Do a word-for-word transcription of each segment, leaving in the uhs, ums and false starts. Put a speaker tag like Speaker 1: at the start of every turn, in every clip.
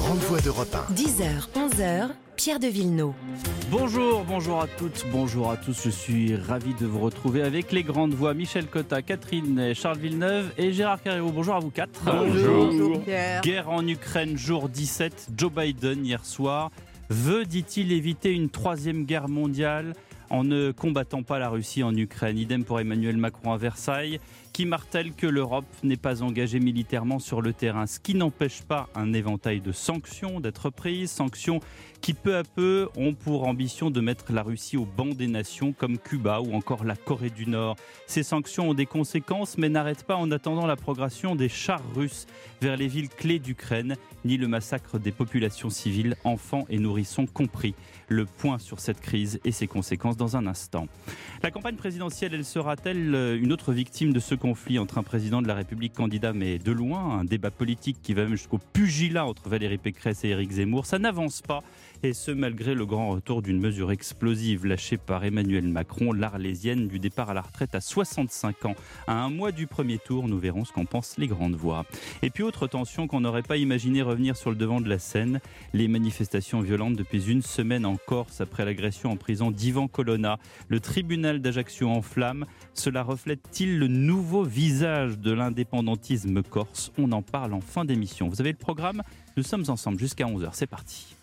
Speaker 1: grandes voix d'Europe un.
Speaker 2: dix heures, onze heures, Pierre de Villeneuve.
Speaker 3: Bonjour, bonjour à toutes, bonjour à tous. Je suis ravi de vous retrouver avec les grandes voix Michel Cotta, Catherine, Charles Villeneuve et Gérard Carreyrou. Bonjour à vous quatre.
Speaker 4: Bonjour. Bonjour Pierre.
Speaker 3: Guerre en Ukraine, jour dix-sept. Joe Biden, hier soir, veut, dit-il, éviter une troisième guerre mondiale en ne combattant pas la Russie en Ukraine. Idem pour Emmanuel Macron à Versailles, qui martèle que l'Europe n'est pas engagée militairement sur le terrain. Ce qui n'empêche pas un éventail de sanctions d'être prises, sanctions qui peu à peu ont pour ambition de mettre la Russie au banc des nations comme Cuba ou encore la Corée du Nord. Ces sanctions ont des conséquences mais n'arrêtent pas en attendant la progression des chars russes vers les villes clés d'Ukraine, ni le massacre des populations civiles, enfants et nourrissons compris. Le point sur cette crise et ses conséquences dans un instant. La campagne présidentielle, elle sera-t-elle une autre victime de ce conflit entre un président de la République candidat mais de loin, un débat politique qui va même jusqu'au pugilat entre Valérie Pécresse et Éric Zemmour? Ça n'avance pas, et ce malgré le grand retour d'une mesure explosive lâchée par Emmanuel Macron, l'Arlésienne du départ à la retraite à soixante-cinq ans. À un mois du premier tour, nous verrons ce qu'en pensent les grandes voix. Et puis autre tension qu'on n'aurait pas imaginé revenir sur le devant de la scène, les manifestations violentes depuis une semaine en Corse après l'agression en prison d'Ivan Colonna. Le tribunal d'Ajaccio en flammes, cela reflète-t-il le nouveau visage de l'indépendantisme corse? On en parle en fin d'émission. Vous avez le programme? Nous sommes ensemble jusqu'à onze heures, c'est parti.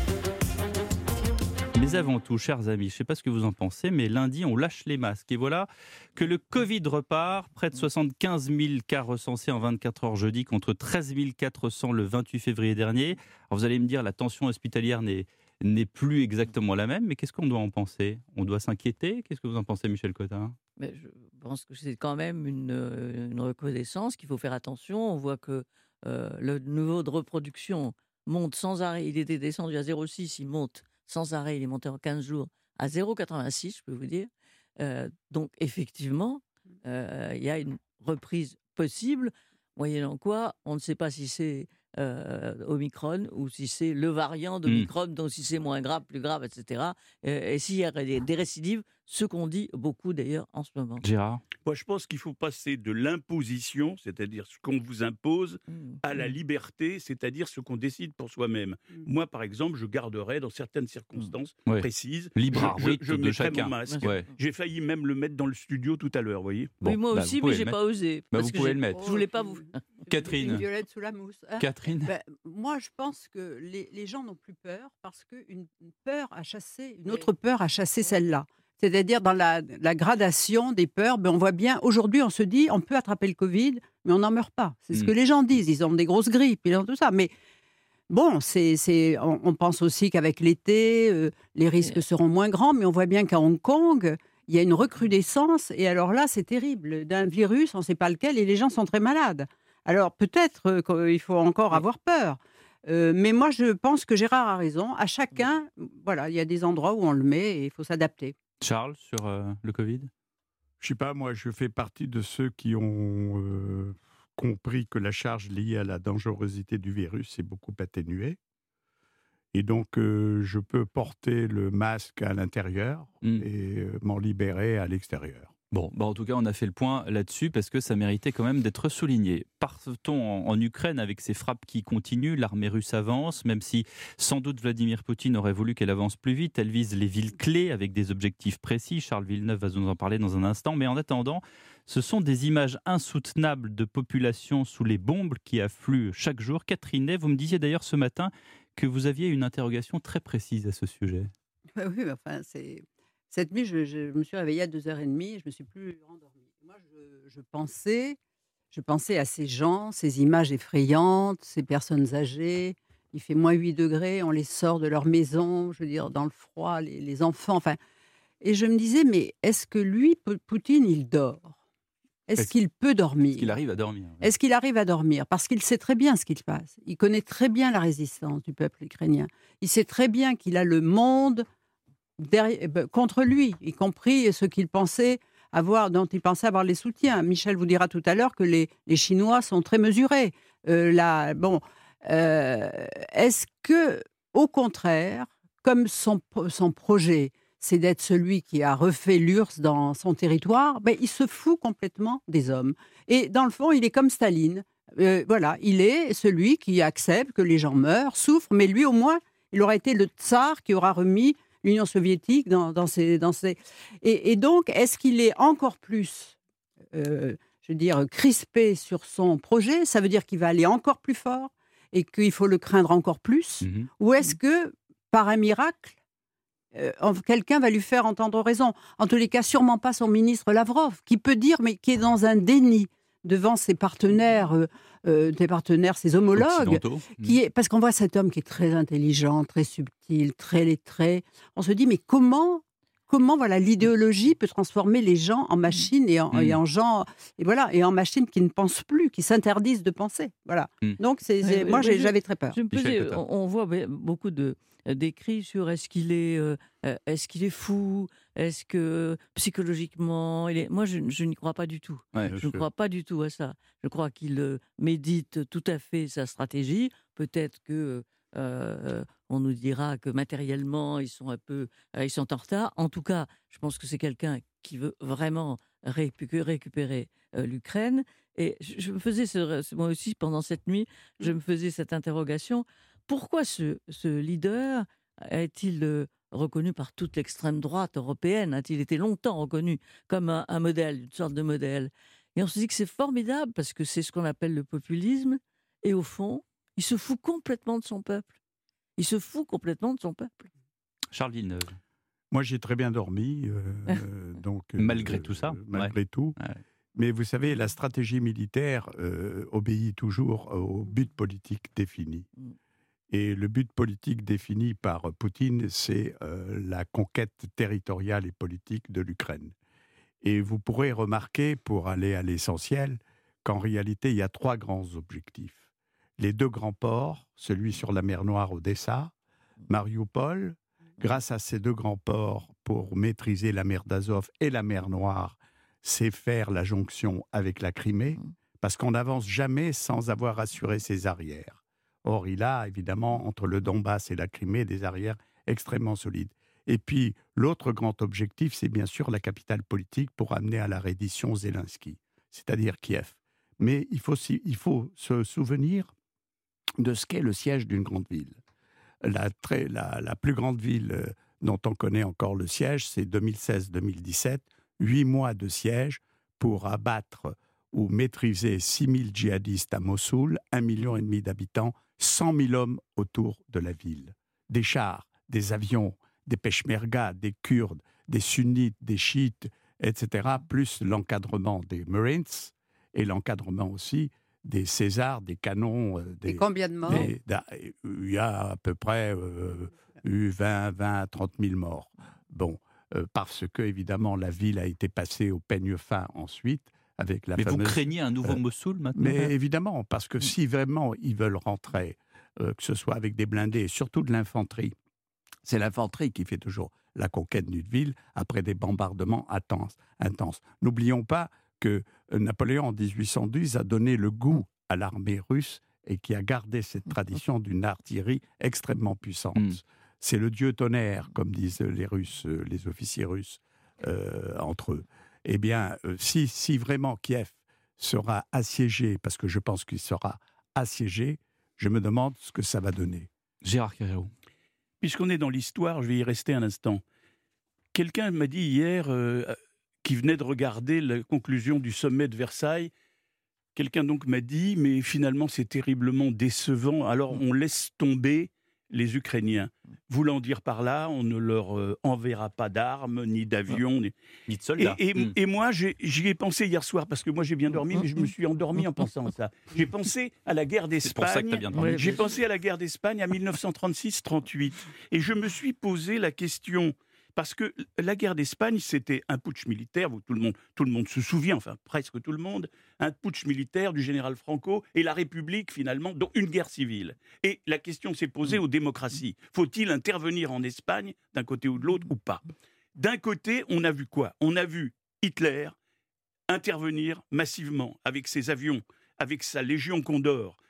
Speaker 3: Mais avant tout, chers amis, je ne sais pas ce que vous en pensez, mais lundi, on lâche les masques. Et voilà que le Covid repart. Près de soixante-quinze mille cas recensés en vingt-quatre heures jeudi contre treize mille quatre cents le vingt-huit février dernier. Alors vous allez me dire, la tension hospitalière n'est, n'est plus exactement la même, mais qu'est-ce qu'on doit en penser? On doit s'inquiéter? Qu'est-ce que vous en pensez, Michel Cotta?
Speaker 4: Mais je pense que c'est quand même une, une reconnaissance qu'il faut faire attention. On voit que euh, le niveau de reproduction monte sans arrêt. Il était descendu à zéro virgule six, il monte sans arrêt, il est monté en quinze jours à zéro virgule quatre-vingt-six, je peux vous dire. Euh, donc, effectivement, euh, il y a une reprise possible, moyennant quoi, on ne sait pas si c'est euh, Omicron ou si c'est le variant d'Omicron, mmh. donc si c'est moins grave, plus grave, et cetera. Euh, et s'il y a des, des récidives, ce qu'on dit beaucoup d'ailleurs en ce moment.
Speaker 3: Gérard?
Speaker 5: Moi, je pense qu'il faut passer de l'imposition, c'est-à-dire ce qu'on vous impose, mmh. à la liberté, c'est-à-dire ce qu'on décide pour soi-même. Mmh. Moi, par exemple, je garderais dans certaines circonstances mmh. ouais. précises.
Speaker 3: Libre arbitre
Speaker 5: je, je, je
Speaker 3: de chacun.
Speaker 5: Mon masque.
Speaker 3: Ouais.
Speaker 5: J'ai failli même le mettre dans le studio tout à l'heure, vous voyez.
Speaker 4: Bon, oui, moi
Speaker 3: bah,
Speaker 4: aussi, mais j'ai pas osé.
Speaker 3: Bah, vous pouvez le mettre.
Speaker 4: Je voulais pas vous.
Speaker 3: Catherine.
Speaker 6: Une violette sous la mousse. Hein.
Speaker 3: Catherine.
Speaker 6: Ben, moi, je pense que les, les gens n'ont plus peur parce qu'une peur a chassé, une autre peur a chassé celle-là. C'est-à-dire dans la, la gradation des peurs, ben on voit bien, aujourd'hui on se dit on peut attraper le Covid, mais on n'en meurt pas. C'est ce mmh. que les gens disent, ils ont des grosses grippes, ils ont tout ça. Mais bon, c'est, c'est, on, on pense aussi qu'avec l'été, euh, les risques oui. seront moins grands, mais on voit bien qu'à Hong Kong, il y a une recrudescence, et alors là c'est terrible, d'un virus, on ne sait pas lequel, et les gens sont très malades. Alors peut-être euh, qu'il faut encore avoir peur. Euh, mais moi je pense que Gérard a raison, à chacun, voilà, il y a des endroits où on le met et il faut s'adapter.
Speaker 3: Charles, sur euh, le Covid?
Speaker 7: Je ne sais pas, moi, je fais partie de ceux qui ont euh, compris que la charge liée à la dangerosité du virus est beaucoup atténuée. Et donc, euh, je peux porter le masque à l'intérieur mmh. et euh, m'en libérer à l'extérieur.
Speaker 3: Bon, bah en tout cas, on a fait le point là-dessus parce que ça méritait quand même d'être souligné. Partons en, en Ukraine avec ces frappes qui continuent. L'armée russe avance, même si sans doute Vladimir Poutine aurait voulu qu'elle avance plus vite. Elle vise les villes clés avec des objectifs précis. Charles Villeneuve va nous en parler dans un instant. Mais en attendant, ce sont des images insoutenables de populations sous les bombes qui affluent chaque jour. Catherine, vous me disiez d'ailleurs ce matin que vous aviez une interrogation très précise à ce sujet.
Speaker 6: Oui, mais enfin, c'est... Cette nuit, je, je me suis réveillée à deux heures trente et je ne me suis plus rendormie. Moi, je, je, pensais, je pensais à ces gens, ces images effrayantes, ces personnes âgées. Il fait moins huit degrés, on les sort de leur maison, je veux dire, dans le froid, les, les enfants. Enfin, et je me disais, mais est-ce que lui, Poutine, il dort? Est-ce, est-ce qu'il peut dormir?
Speaker 3: Est-ce qu'il arrive à dormir? Oui.
Speaker 6: Est-ce qu'il arrive à dormir? Parce qu'il sait très bien ce qui se passe. Il connaît très bien la résistance du peuple ukrainien. Il sait très bien qu'il a le monde derrière, contre lui, y compris ceux qu'il pensait avoir, dont il pensait avoir les soutiens. Michel vous dira tout à l'heure que les, les Chinois sont très mesurés. Euh, là, bon, euh, est-ce que, au contraire, comme son, son projet, c'est d'être celui qui a refait l'U R S S dans son territoire, ben, il se fout complètement des hommes. Et dans le fond, il est comme Staline. Euh, voilà, il est celui qui accepte que les gens meurent, souffrent, mais lui au moins, il aura été le tsar qui aura remis l'Union soviétique dans, dans ses... Dans ses... Et, et donc, est-ce qu'il est encore plus, euh, je veux dire, crispé sur son projet? Ça veut dire qu'il va aller encore plus fort et qu'il faut le craindre encore plus?
Speaker 3: Mhm.
Speaker 6: Ou est-ce que, par un miracle, euh, quelqu'un va lui faire entendre raison? En tous les cas, sûrement pas son ministre Lavrov, qui peut dire, mais qui est dans un déni devant ses partenaires, euh, euh, des partenaires, ses homologues,
Speaker 3: Occidentaux.
Speaker 6: qui est, parce qu'on voit cet homme qui est très intelligent, très subtil, très lettré. On se dit, mais comment, comment voilà, l'idéologie peut transformer les gens en machines et en,
Speaker 3: Mm.
Speaker 6: et en gens, et voilà, et en machines qui ne pensent plus, qui s'interdisent de penser. Voilà.
Speaker 3: Mm.
Speaker 6: Donc, c'est, c'est-
Speaker 4: Ouais,
Speaker 6: moi,
Speaker 4: ouais,
Speaker 6: j'ai-
Speaker 4: je-
Speaker 6: j'avais très peur.
Speaker 4: Je me
Speaker 3: Michel
Speaker 4: posais-
Speaker 3: Cotta.
Speaker 4: on, on voit be- beaucoup de d'écrits sur est-ce qu'il est, euh, euh, est-ce qu'il est fou, est-ce que psychologiquement, il est... moi je, je n'y crois pas du tout.
Speaker 3: Ouais.
Speaker 4: Je ne crois pas du tout à ça. Je crois qu'il euh, médite tout à fait sa stratégie. Peut-être que euh, on nous dira que matériellement ils sont un peu, euh, ils sont en retard. En tout cas, je pense que c'est quelqu'un qui veut vraiment récu- récupérer euh, l'Ukraine. Et je, je me faisais, ce- moi aussi pendant cette nuit, je me faisais cette interrogation. Pourquoi ce, ce leader est-il euh, reconnu par toute l'extrême droite européenne? A-t-il été longtemps reconnu comme un, un modèle, une sorte de modèle? Et on se dit que c'est formidable parce que c'est ce qu'on appelle le populisme. Et au fond, il se fout complètement de son peuple. Il se fout complètement de son peuple.
Speaker 3: Charles Villeneuve.
Speaker 7: Moi, j'ai très bien dormi. euh, euh, donc, euh,
Speaker 3: Malgré tout ça,
Speaker 7: euh, Malgré
Speaker 3: ouais.
Speaker 7: tout.
Speaker 3: Ouais.
Speaker 7: Mais vous savez, la stratégie militaire euh, obéit toujours au but politique défini.
Speaker 4: Mm.
Speaker 7: Et le but politique défini par Poutine, c'est euh, la conquête territoriale et politique de l'Ukraine. Et vous pourrez remarquer, pour aller à l'essentiel, qu'en réalité, il y a trois grands objectifs. Les deux grands ports, celui sur la mer Noire, Odessa, Mariupol. Grâce à ces deux grands ports, pour maîtriser la mer d'Azov et la mer Noire, c'est faire la jonction avec la Crimée, parce qu'on n'avance jamais sans avoir assuré ses arrières. Or, il a évidemment, entre le Donbass et la Crimée, des arrières extrêmement solides. Et puis, l'autre grand objectif, c'est bien sûr la capitale politique pour amener à la reddition Zelensky, c'est-à-dire Kiev. Mais il faut, si- il faut se souvenir de ce qu'est le siège d'une grande ville. La, très, la, la plus grande ville euh, dont on connaît encore le siège, c'est deux mille seize deux mille dix-sept, huit mois de siège pour abattre ou maîtriser six mille djihadistes à Mossoul, un million et demi d'habitants, cent mille hommes autour de la ville. Des chars, des avions, des peshmergas, des Kurdes, des sunnites, des chiites, et cetera, plus l'encadrement des Marines et l'encadrement aussi des Césars, des canons. euh,
Speaker 6: Et combien de morts?
Speaker 7: des- da- Il y a à peu près euh, eu vingt, vingt, trente mille morts. Bon, euh, parce que, évidemment, la ville a été passée au peigne fin ensuite, avec la
Speaker 3: Mais vous
Speaker 7: fameuse...
Speaker 3: craignez un nouveau
Speaker 7: euh,
Speaker 3: Mossoul maintenant?
Speaker 7: Mais évidemment, parce que si vraiment ils veulent rentrer, euh, que ce soit avec des blindés, et surtout de l'infanterie, c'est l'infanterie qui fait toujours la conquête d'une ville après des bombardements intenses. intenses. N'oublions pas que euh, Napoléon, en dix-huit cent dix, a donné le goût à l'armée russe et qui a gardé cette tradition d'une artillerie extrêmement puissante.
Speaker 3: Mm.
Speaker 7: C'est le dieu tonnerre, comme disent les Russes, euh, les officiers russes, euh, entre eux. Eh bien, euh, si, si vraiment Kiev sera assiégé, parce que je pense qu'il sera assiégé, je me demande ce que ça va donner.
Speaker 3: Gérard Carreau.
Speaker 5: Puisqu'on est dans l'histoire, je vais y rester un instant. Quelqu'un m'a dit hier, euh, qui venait de regarder la conclusion du sommet de Versailles, quelqu'un donc m'a dit, mais finalement c'est terriblement décevant, alors on laisse tomber les Ukrainiens. Voulant dire par là, on ne leur euh, enverra pas d'armes, ni d'avions, ni...
Speaker 3: Ni de
Speaker 5: Et,
Speaker 3: soldats.
Speaker 5: et-
Speaker 3: Mm.
Speaker 5: et moi, j'ai- j'y ai pensé hier soir, parce que moi j'ai bien dormi, mais je me suis endormi en pensant à ça. J'ai pensé à la guerre
Speaker 3: C'est pour ça que tu as
Speaker 5: d'Espagne.
Speaker 3: bien dormi.
Speaker 4: Ouais,
Speaker 5: J'ai pensé à la guerre d'Espagne à mille neuf cent trente-six trente-huit. Et je me suis posé la question, parce que la guerre d'Espagne, c'était un putsch militaire, où tout le monde, tout le monde se souvient, enfin presque tout le monde, un putsch militaire du général Franco et la République finalement, donc une guerre civile. Et la question s'est posée aux démocraties. Faut-il intervenir en Espagne, d'un côté ou de l'autre, ou pas? D'un côté, on a vu quoi? On a vu Hitler intervenir massivement avec ses avions, avec sa Légion Condor,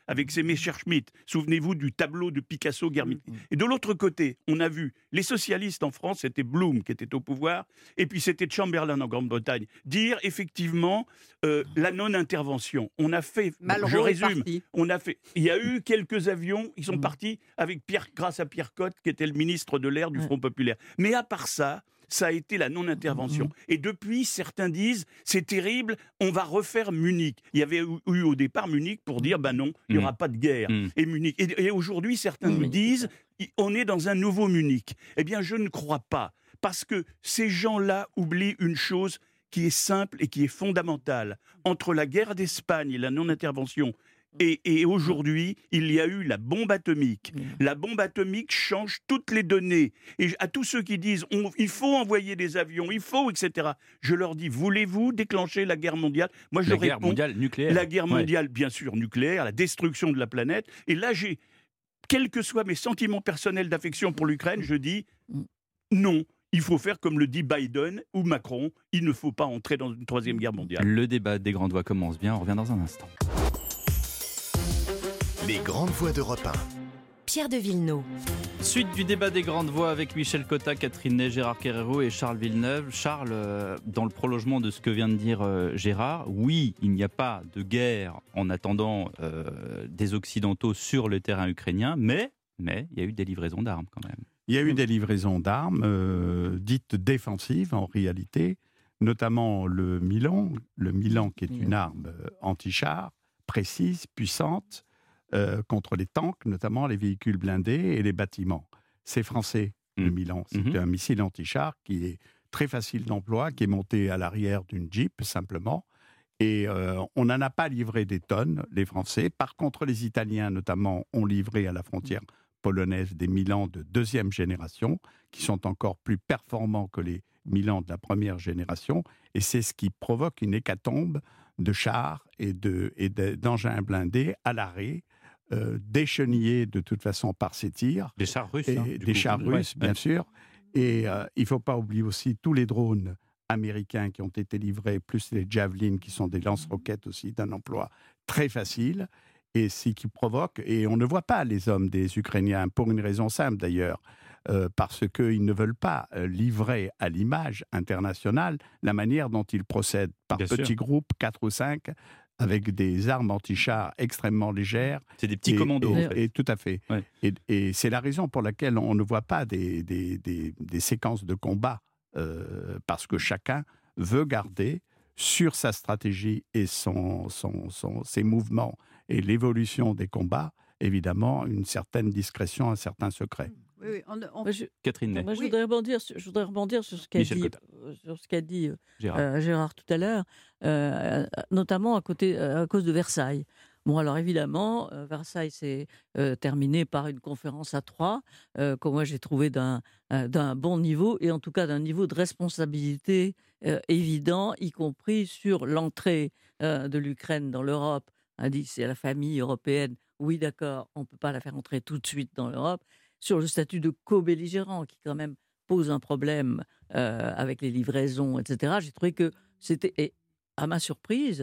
Speaker 5: avec ses Messerschmitt. Souvenez-vous du tableau de Picasso, Guermite. Et de l'autre côté, on a vu les socialistes en France, c'était Blum qui était au pouvoir, et puis c'était Chamberlain en Grande-Bretagne, dire effectivement euh, la non-intervention. On a fait,
Speaker 6: Malraux
Speaker 5: je
Speaker 6: est
Speaker 5: résume,
Speaker 6: parti.
Speaker 5: on a fait, il y a eu quelques avions, ils sont partis avec Pierre, grâce à Pierre Cotte, qui était le ministre de l'air du
Speaker 4: Ouais.
Speaker 5: Front populaire. Mais à part ça, ça a été la non-intervention.
Speaker 4: Mhm.
Speaker 5: Et depuis, certains disent, c'est terrible, on va refaire Munich. Il y avait eu, eu au départ Munich pour dire, ben non, il n'y aura
Speaker 3: Mhm.
Speaker 5: pas de guerre.
Speaker 3: Mhm.
Speaker 5: Et Munich. Et, et aujourd'hui, certains
Speaker 4: Mhm.
Speaker 5: nous disent, i- on est dans un nouveau Munich. Eh bien, je ne crois pas. Parce que ces gens-là oublient une chose qui est simple et qui est fondamentale. Entre la guerre d'Espagne et la non-intervention, et, et aujourd'hui, il y a eu la bombe atomique. La bombe atomique change toutes les données. Et à tous ceux qui disent on- il faut envoyer des avions, il faut, et cetera, je leur dis, voulez-vous déclencher la guerre mondiale? Moi, je
Speaker 3: La guerre
Speaker 5: réponds,
Speaker 3: mondiale nucléaire.
Speaker 5: la guerre
Speaker 3: Ouais.
Speaker 5: mondiale, bien sûr, nucléaire, la destruction de la planète. Et là, j'ai, quels que soient mes sentiments personnels d'affection pour l'Ukraine, je dis non. Il faut faire comme le dit Biden ou Macron. Il ne faut pas entrer dans une troisième guerre mondiale.
Speaker 3: Le débat des grandes voix commence bien, on revient dans un instant.
Speaker 1: Les grandes voix d'Europe un.
Speaker 2: Pierre de Villeneuve.
Speaker 3: Suite du débat des grandes voix avec Michel Cotta, Catherine Ney, Gérard Kerrero et Charles Villeneuve. Charles, euh, dans le prolongement de ce que vient de dire euh, Gérard, oui, il n'y a pas de guerre en attendant euh, des Occidentaux sur le terrain ukrainien, mais, mais il y a eu des livraisons d'armes quand même.
Speaker 7: Il y a eu des livraisons d'armes euh, dites défensives en réalité, notamment le Milan, le Milan qui est une arme euh, anti-char, précise, puissante, euh, contre les tanks, notamment les véhicules blindés et les bâtiments. C'est français, le
Speaker 3: Mm.
Speaker 7: Milan. C'est
Speaker 3: Mhm.
Speaker 7: un missile anti-char qui est très facile d'emploi, qui est monté à l'arrière d'une Jeep, simplement. Et euh, on n'en a pas livré des tonnes, les Français. Par contre, les Italiens, notamment, ont livré à la frontière polonaise des Milans de deuxième génération, qui sont encore plus performants que les Milans de la première génération. Et c'est ce qui provoque une hécatombe de chars et, de, et de, d'engins blindés à l'arrêt, euh, déchenillés de toute façon par ces tirs.
Speaker 3: Des chars russes.
Speaker 7: Et
Speaker 3: hein, du
Speaker 7: des
Speaker 3: coup.
Speaker 7: chars
Speaker 3: Ouais,
Speaker 7: russes,
Speaker 3: ouais.
Speaker 7: bien sûr. Et euh, il ne faut pas oublier aussi tous les drones américains qui ont été livrés, plus les Javelin, qui sont des lance-roquettes aussi d'un emploi très facile, et ce qui provoque, et on ne voit pas les hommes des Ukrainiens, pour une raison simple d'ailleurs, euh, parce qu'ils ne veulent pas euh, livrer à l'image internationale la manière dont ils procèdent, par
Speaker 3: Bien
Speaker 7: petits
Speaker 3: sûr.
Speaker 7: groupes, quatre ou cinq, avec des armes anti-chars extrêmement légères.
Speaker 3: C'est des petits
Speaker 7: Et-
Speaker 3: commandos.
Speaker 7: Et,
Speaker 3: en fait.
Speaker 7: et tout à fait.
Speaker 3: Ouais.
Speaker 7: Et, et c'est la raison pour laquelle on ne voit pas des, des, des, des séquences de combat, euh, parce que chacun veut garder sur sa stratégie et son, son, son, ses mouvements et l'évolution des combats, évidemment, une certaine discrétion, un certain secret.
Speaker 6: Oui, oui, on- on-
Speaker 4: Moi, je,
Speaker 3: Catherine Ney,
Speaker 4: moi, je
Speaker 6: Oui.
Speaker 4: voudrais rebondir, sur- je voudrais rebondir sur ce qu'a
Speaker 3: Michel
Speaker 4: dit,
Speaker 3: Cotta.
Speaker 4: euh, sur ce qu'a dit euh,
Speaker 3: Gérard.
Speaker 4: euh, Gérard tout à l'heure, euh, notamment à, côté, euh, à cause de Versailles. Bon, alors évidemment, euh, Versailles s'est euh, terminé par une conférence à trois, euh, que moi j'ai trouvé d'un, euh, d'un bon niveau, et en tout cas d'un niveau de responsabilité euh, évident, y compris sur l'entrée euh, de l'Ukraine dans l'Europe. On dit c'est la famille européenne, oui d'accord, on ne peut pas la faire entrer tout de suite dans l'Europe. Sur le statut de co-belligérant, qui quand même pose un problème euh, avec les livraisons, et cetera, j'ai trouvé que c'était, et à ma surprise,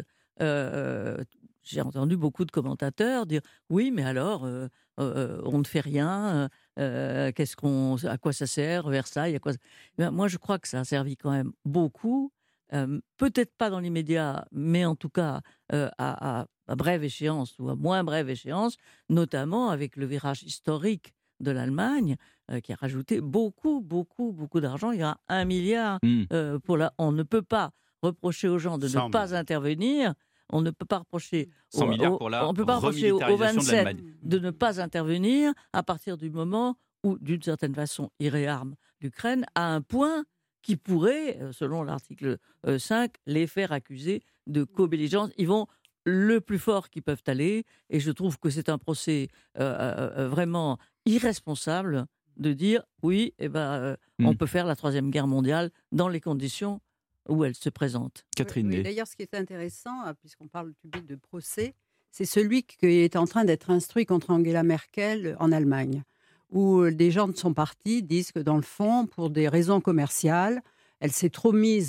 Speaker 4: euh, j'ai entendu beaucoup de commentateurs dire oui, mais alors euh, euh, on ne fait rien, euh, qu'est-ce qu'on, à quoi ça sert, Versailles, à quoi ça... Ben, moi je crois que ça a servi quand même beaucoup, euh, peut-être pas dans l'immédiat, mais en tout cas euh, à, à, à brève échéance ou à moins brève échéance, notamment avec le virage historique de l'Allemagne, euh, qui a rajouté beaucoup, beaucoup, beaucoup d'argent. Il y a un milliard
Speaker 3: Hmm.
Speaker 4: euh, pour la... On ne peut pas reprocher aux gens de
Speaker 7: cent
Speaker 4: ne pas
Speaker 7: milliards.
Speaker 4: intervenir. On ne peut pas reprocher
Speaker 3: cent
Speaker 4: aux-
Speaker 3: milliards
Speaker 4: aux-
Speaker 3: pour la
Speaker 4: on peut pas reprocher aux, aux
Speaker 3: remilitarisation de
Speaker 4: vingt-sept
Speaker 3: l'Allemagne.
Speaker 4: de ne pas intervenir à partir du moment où, d'une certaine façon, ils réarment l'Ukraine à un point qui pourrait, euh, selon l'article euh, cinq, les faire accuser de co-belligérance. Ils vont le plus fort qu'ils peuvent aller, et je trouve que c'est un procès euh, euh, vraiment irresponsable de dire oui, eh ben, euh,
Speaker 3: Mm.
Speaker 4: on peut faire la troisième guerre mondiale dans les conditions où elle se présente.
Speaker 3: Catherine
Speaker 6: Oui, oui.
Speaker 3: Ney.
Speaker 6: D'ailleurs, ce qui est intéressant, euh, puisqu'on parle public de procès, c'est celui qui est en train d'être instruit contre Angela Merkel en Allemagne, où des gens de son parti disent que dans le fond, pour des raisons commerciales, elle s'est trop mise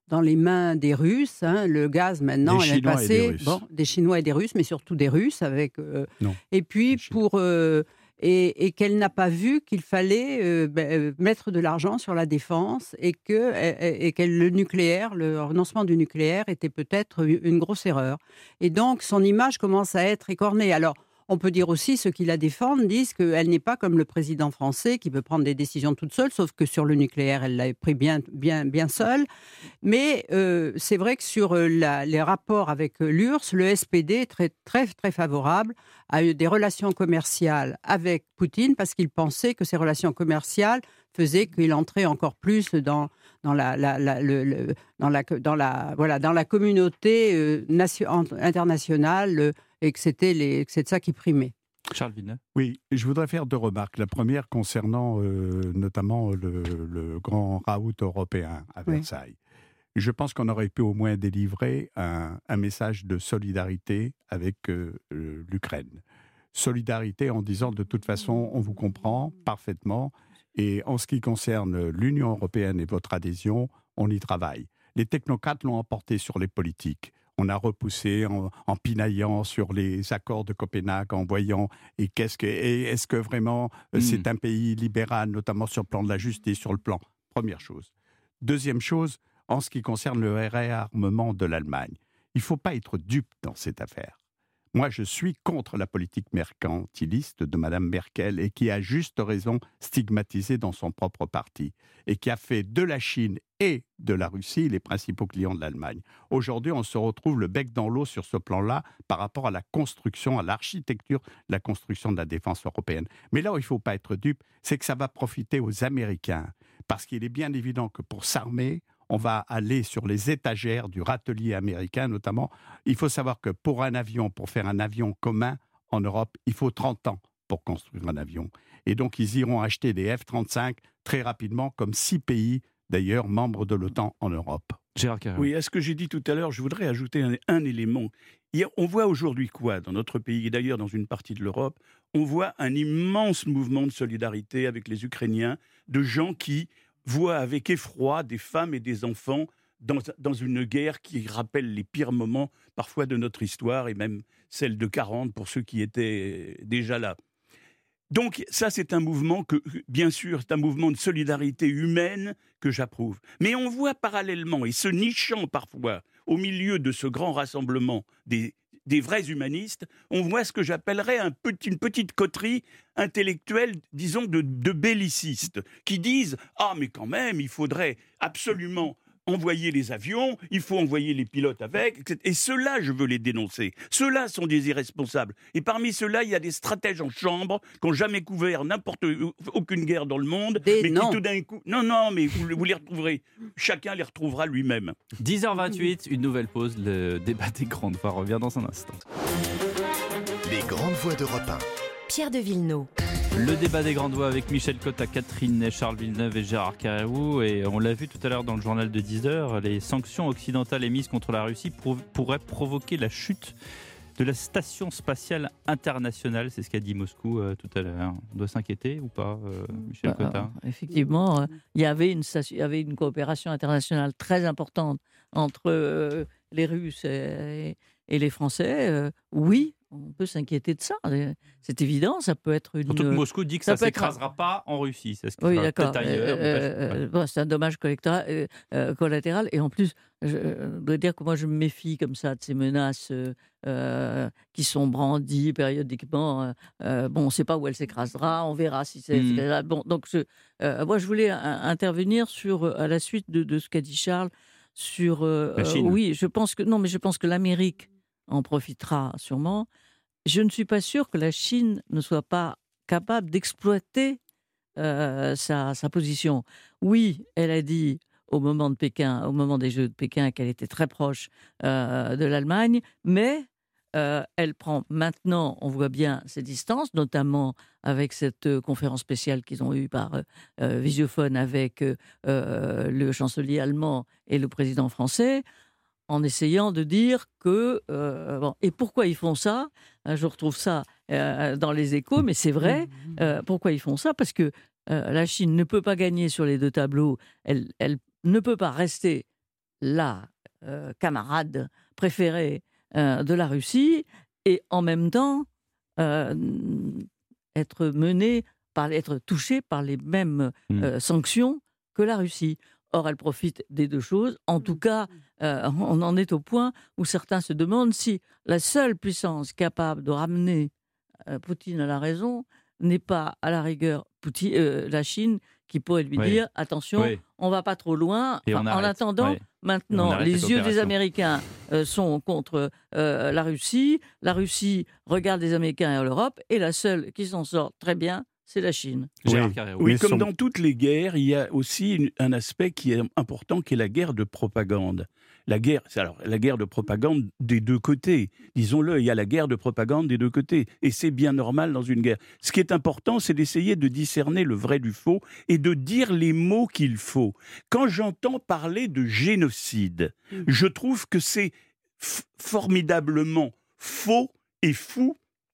Speaker 6: dans les mains des Russes. Hein. Le gaz, maintenant,
Speaker 7: Des
Speaker 6: elle est
Speaker 7: Chinois et
Speaker 6: passée
Speaker 7: des Russes.
Speaker 6: bon, des Chinois et des Russes, mais surtout des Russes. Avec, euh,
Speaker 7: Non.
Speaker 6: et puis,
Speaker 7: Des Chinois.
Speaker 6: pour, euh, et, et qu'elle n'a pas vu qu'il fallait euh, ben, euh, mettre de l'argent sur la défense et que, et, et que le nucléaire, le renoncement du nucléaire était peut-être une grosse erreur. Et donc, son image commence à être écornée. Alors, on peut dire aussi, ceux qui la défendent disent qu'elle n'est pas comme le président français qui peut prendre des décisions toute seule, sauf que sur le nucléaire, elle l'a pris bien, bien, bien seule. Mais euh, c'est vrai que sur la, les rapports avec l'U R S S, le S P D est très, très, très favorable à des relations commerciales avec Poutine parce qu'il pensait que ces relations commerciales faisaient qu'il entrait encore plus dans, dans, la, la, la, le, le, dans, la, dans, la, voilà, dans la communauté euh, nation, internationale euh, et que c'était, les, que c'est ça qui primait.
Speaker 3: Charles Villeneuve.
Speaker 7: Oui, je voudrais faire deux remarques. La première concernant euh, notamment le, le grand raout européen à
Speaker 6: Oui.
Speaker 7: Versailles. Je pense qu'on aurait pu au moins délivrer un, un message de solidarité avec euh, euh, l'Ukraine. Solidarité en disant de toute façon, on vous comprend parfaitement. Et en ce qui concerne l'Union européenne et votre adhésion, on y travaille. Les technocrates l'ont emporté sur les politiques. On a repoussé en, en pinaillant sur les accords de Copenhague, en voyant et qu'est-ce que, et est-ce que vraiment euh,
Speaker 3: Mm.
Speaker 7: c'est un pays libéral, notamment sur le plan de la justice, sur le plan. Première chose. Deuxième chose, en ce qui concerne le réarmement de l'Allemagne, il ne faut pas être dupe dans cette affaire. Moi, je suis contre la politique mercantiliste de Mme Merkel et qui a juste raison stigmatisé dans son propre parti et qui a fait de la Chine et de la Russie les principaux clients de l'Allemagne. Aujourd'hui, on se retrouve le bec dans l'eau sur ce plan-là par rapport à la construction, à l'architecture, la construction de la défense européenne. Mais là où il ne faut pas être dupe, c'est que ça va profiter aux Américains parce qu'il est bien évident que pour s'armer, on va aller sur les étagères du râtelier américain, notamment. Il faut savoir que pour un avion, pour faire un avion commun en Europe, il faut trente ans pour construire un avion. Et donc, ils iront acheter des F trente-cinq très rapidement, comme six pays, d'ailleurs, membres de l'OTAN en Europe.
Speaker 3: Gérard Carré.
Speaker 5: Oui, à ce que j'ai dit tout à l'heure, je voudrais ajouter un, un élément. Il y a- on voit aujourd'hui quoi dans notre pays, et d'ailleurs dans une partie de l'Europe, on voit un immense mouvement de solidarité avec les Ukrainiens, de gens qui voient avec effroi des femmes et des enfants dans, dans une guerre qui rappelle les pires moments parfois de notre histoire, et même celle de quarante pour ceux qui étaient déjà là. Donc ça, c'est un mouvement que, bien sûr, c'est un mouvement de solidarité humaine que j'approuve. Mais on voit parallèlement, et se nichant parfois au milieu de ce grand rassemblement des, des vrais humanistes, on voit ce que j'appellerais un petit, une petite coterie intellectuelle, disons, de, de bellicistes, qui disent « Ah, mais quand même, il faudrait absolument... » envoyer les avions, il faut envoyer les pilotes avec, et cetera. Et ceux-là, je veux les dénoncer. Ceux-là sont des irresponsables. Et parmi ceux-là, il y a des stratèges en chambre qui n'ont jamais couvert n'importe aucune guerre dans le monde,
Speaker 6: Des
Speaker 5: mais
Speaker 6: noms.
Speaker 5: qui tout d'un coup... Non, non, mais vous, vous les retrouverez. Chacun les retrouvera lui-même.
Speaker 3: dix heures vingt-huit, une nouvelle pause. Le débat des grandes voix revient dans un instant.
Speaker 1: Les grandes voix d'Europe un.
Speaker 2: Pierre de Villeneuve.
Speaker 3: Le débat des grandes voix avec Michel Cotta, Catherine Ney, Charles Villeneuve et Gérard Carrérou. Et on l'a vu tout à l'heure dans le journal de dix heures, les sanctions occidentales émises contre la Russie pour- pourraient provoquer la chute de la station spatiale internationale. C'est ce qu'a dit Moscou euh, tout à l'heure. On doit s'inquiéter ou pas, euh, Michel
Speaker 4: Bah,
Speaker 3: Cotta?
Speaker 4: euh, effectivement, euh, il y avait une, station- il y avait une coopération internationale très importante entre euh, les Russes et, et les Français. Euh, oui, on peut s'inquiéter de ça. Euh, C'est évident, ça peut être une...
Speaker 3: Surtout que Moscou dit que ça
Speaker 4: ça
Speaker 3: ne
Speaker 4: peut être-
Speaker 3: s'écrasera pas en Russie. Ça se
Speaker 4: Oui,
Speaker 3: écrasera
Speaker 4: d'accord.
Speaker 3: peut-être ailleurs. mais
Speaker 4: Euh,
Speaker 3: pas-
Speaker 4: euh,
Speaker 3: ouais.
Speaker 4: bon, c'est un dommage collectora- euh, euh, collatéral. Et en plus, je euh, dois dire que moi, je me méfie comme ça de ces menaces euh, euh, qui sont brandies périodiquement. Euh, euh, bon, on ne sait pas où elle s'écrasera. On verra si c'est.
Speaker 3: Mhm.
Speaker 4: c'est- Bon, donc, je- euh, moi, je voulais euh, intervenir sur, euh, à la suite de, de ce qu'a dit Charles, sur. euh,
Speaker 3: La Chine.
Speaker 4: euh, oui, je pense que non, mais je pense que l'Amérique en profitera sûrement. Je ne suis pas sûre que la Chine ne soit pas capable d'exploiter euh, sa, sa position. Oui, elle a dit au moment de Pékin, au moment des Jeux de Pékin, qu'elle était très proche euh, de l'Allemagne, mais euh, elle prend maintenant, on voit bien ses distances, notamment avec cette euh, conférence spéciale qu'ils ont eue par euh, euh, visiophone avec euh, euh, le chancelier allemand et le président français, en essayant de dire que... euh, bon, et pourquoi ils font ça? Euh, Je retrouve ça euh, dans les Échos, mais c'est vrai. Euh, pourquoi ils font ça? Parce que euh, la Chine ne peut pas gagner sur les deux tableaux. Elle, elle ne peut pas rester la euh, camarade préférée euh, de la Russie et en même temps euh, être menée, par, être touchée par les mêmes
Speaker 3: Mm.
Speaker 4: euh, sanctions que la Russie. Or, elle profite des deux choses. En tout cas, euh, on en est au point où certains se demandent si la seule puissance capable de ramener euh, Poutine à la raison n'est pas, à la rigueur, Poutine, euh, la Chine, qui pourrait lui
Speaker 3: Oui.
Speaker 4: dire attention,
Speaker 3: Oui.
Speaker 4: on va pas trop loin.
Speaker 3: Et on
Speaker 4: Enfin, en
Speaker 3: arrête.
Speaker 4: attendant,
Speaker 3: Ouais. Et on
Speaker 4: maintenant,
Speaker 3: arrête
Speaker 4: les
Speaker 3: cette
Speaker 4: yeux des
Speaker 3: opération.
Speaker 4: Américains euh, sont contre euh, la Russie. La Russie regarde les Américains et l'Europe. Et la seule qui s'en sort très bien, c'est la Chine.
Speaker 3: Gérard
Speaker 7: Oui.
Speaker 3: Carrero.
Speaker 5: Oui,
Speaker 7: Mais
Speaker 5: comme
Speaker 7: son-
Speaker 5: dans toutes les guerres, il y a aussi une- un aspect qui est important, qui est la guerre de propagande. La guerre, c'est alors la guerre de propagande des deux côtés. Disons-le, il y a la guerre de propagande des deux côtés, et c'est bien normal dans une guerre. Ce qui est important, c'est d'essayer de discerner le vrai du faux et de dire les mots qu'il faut. Quand j'entends parler de génocide, je trouve que c'est f- formidablement faux et fou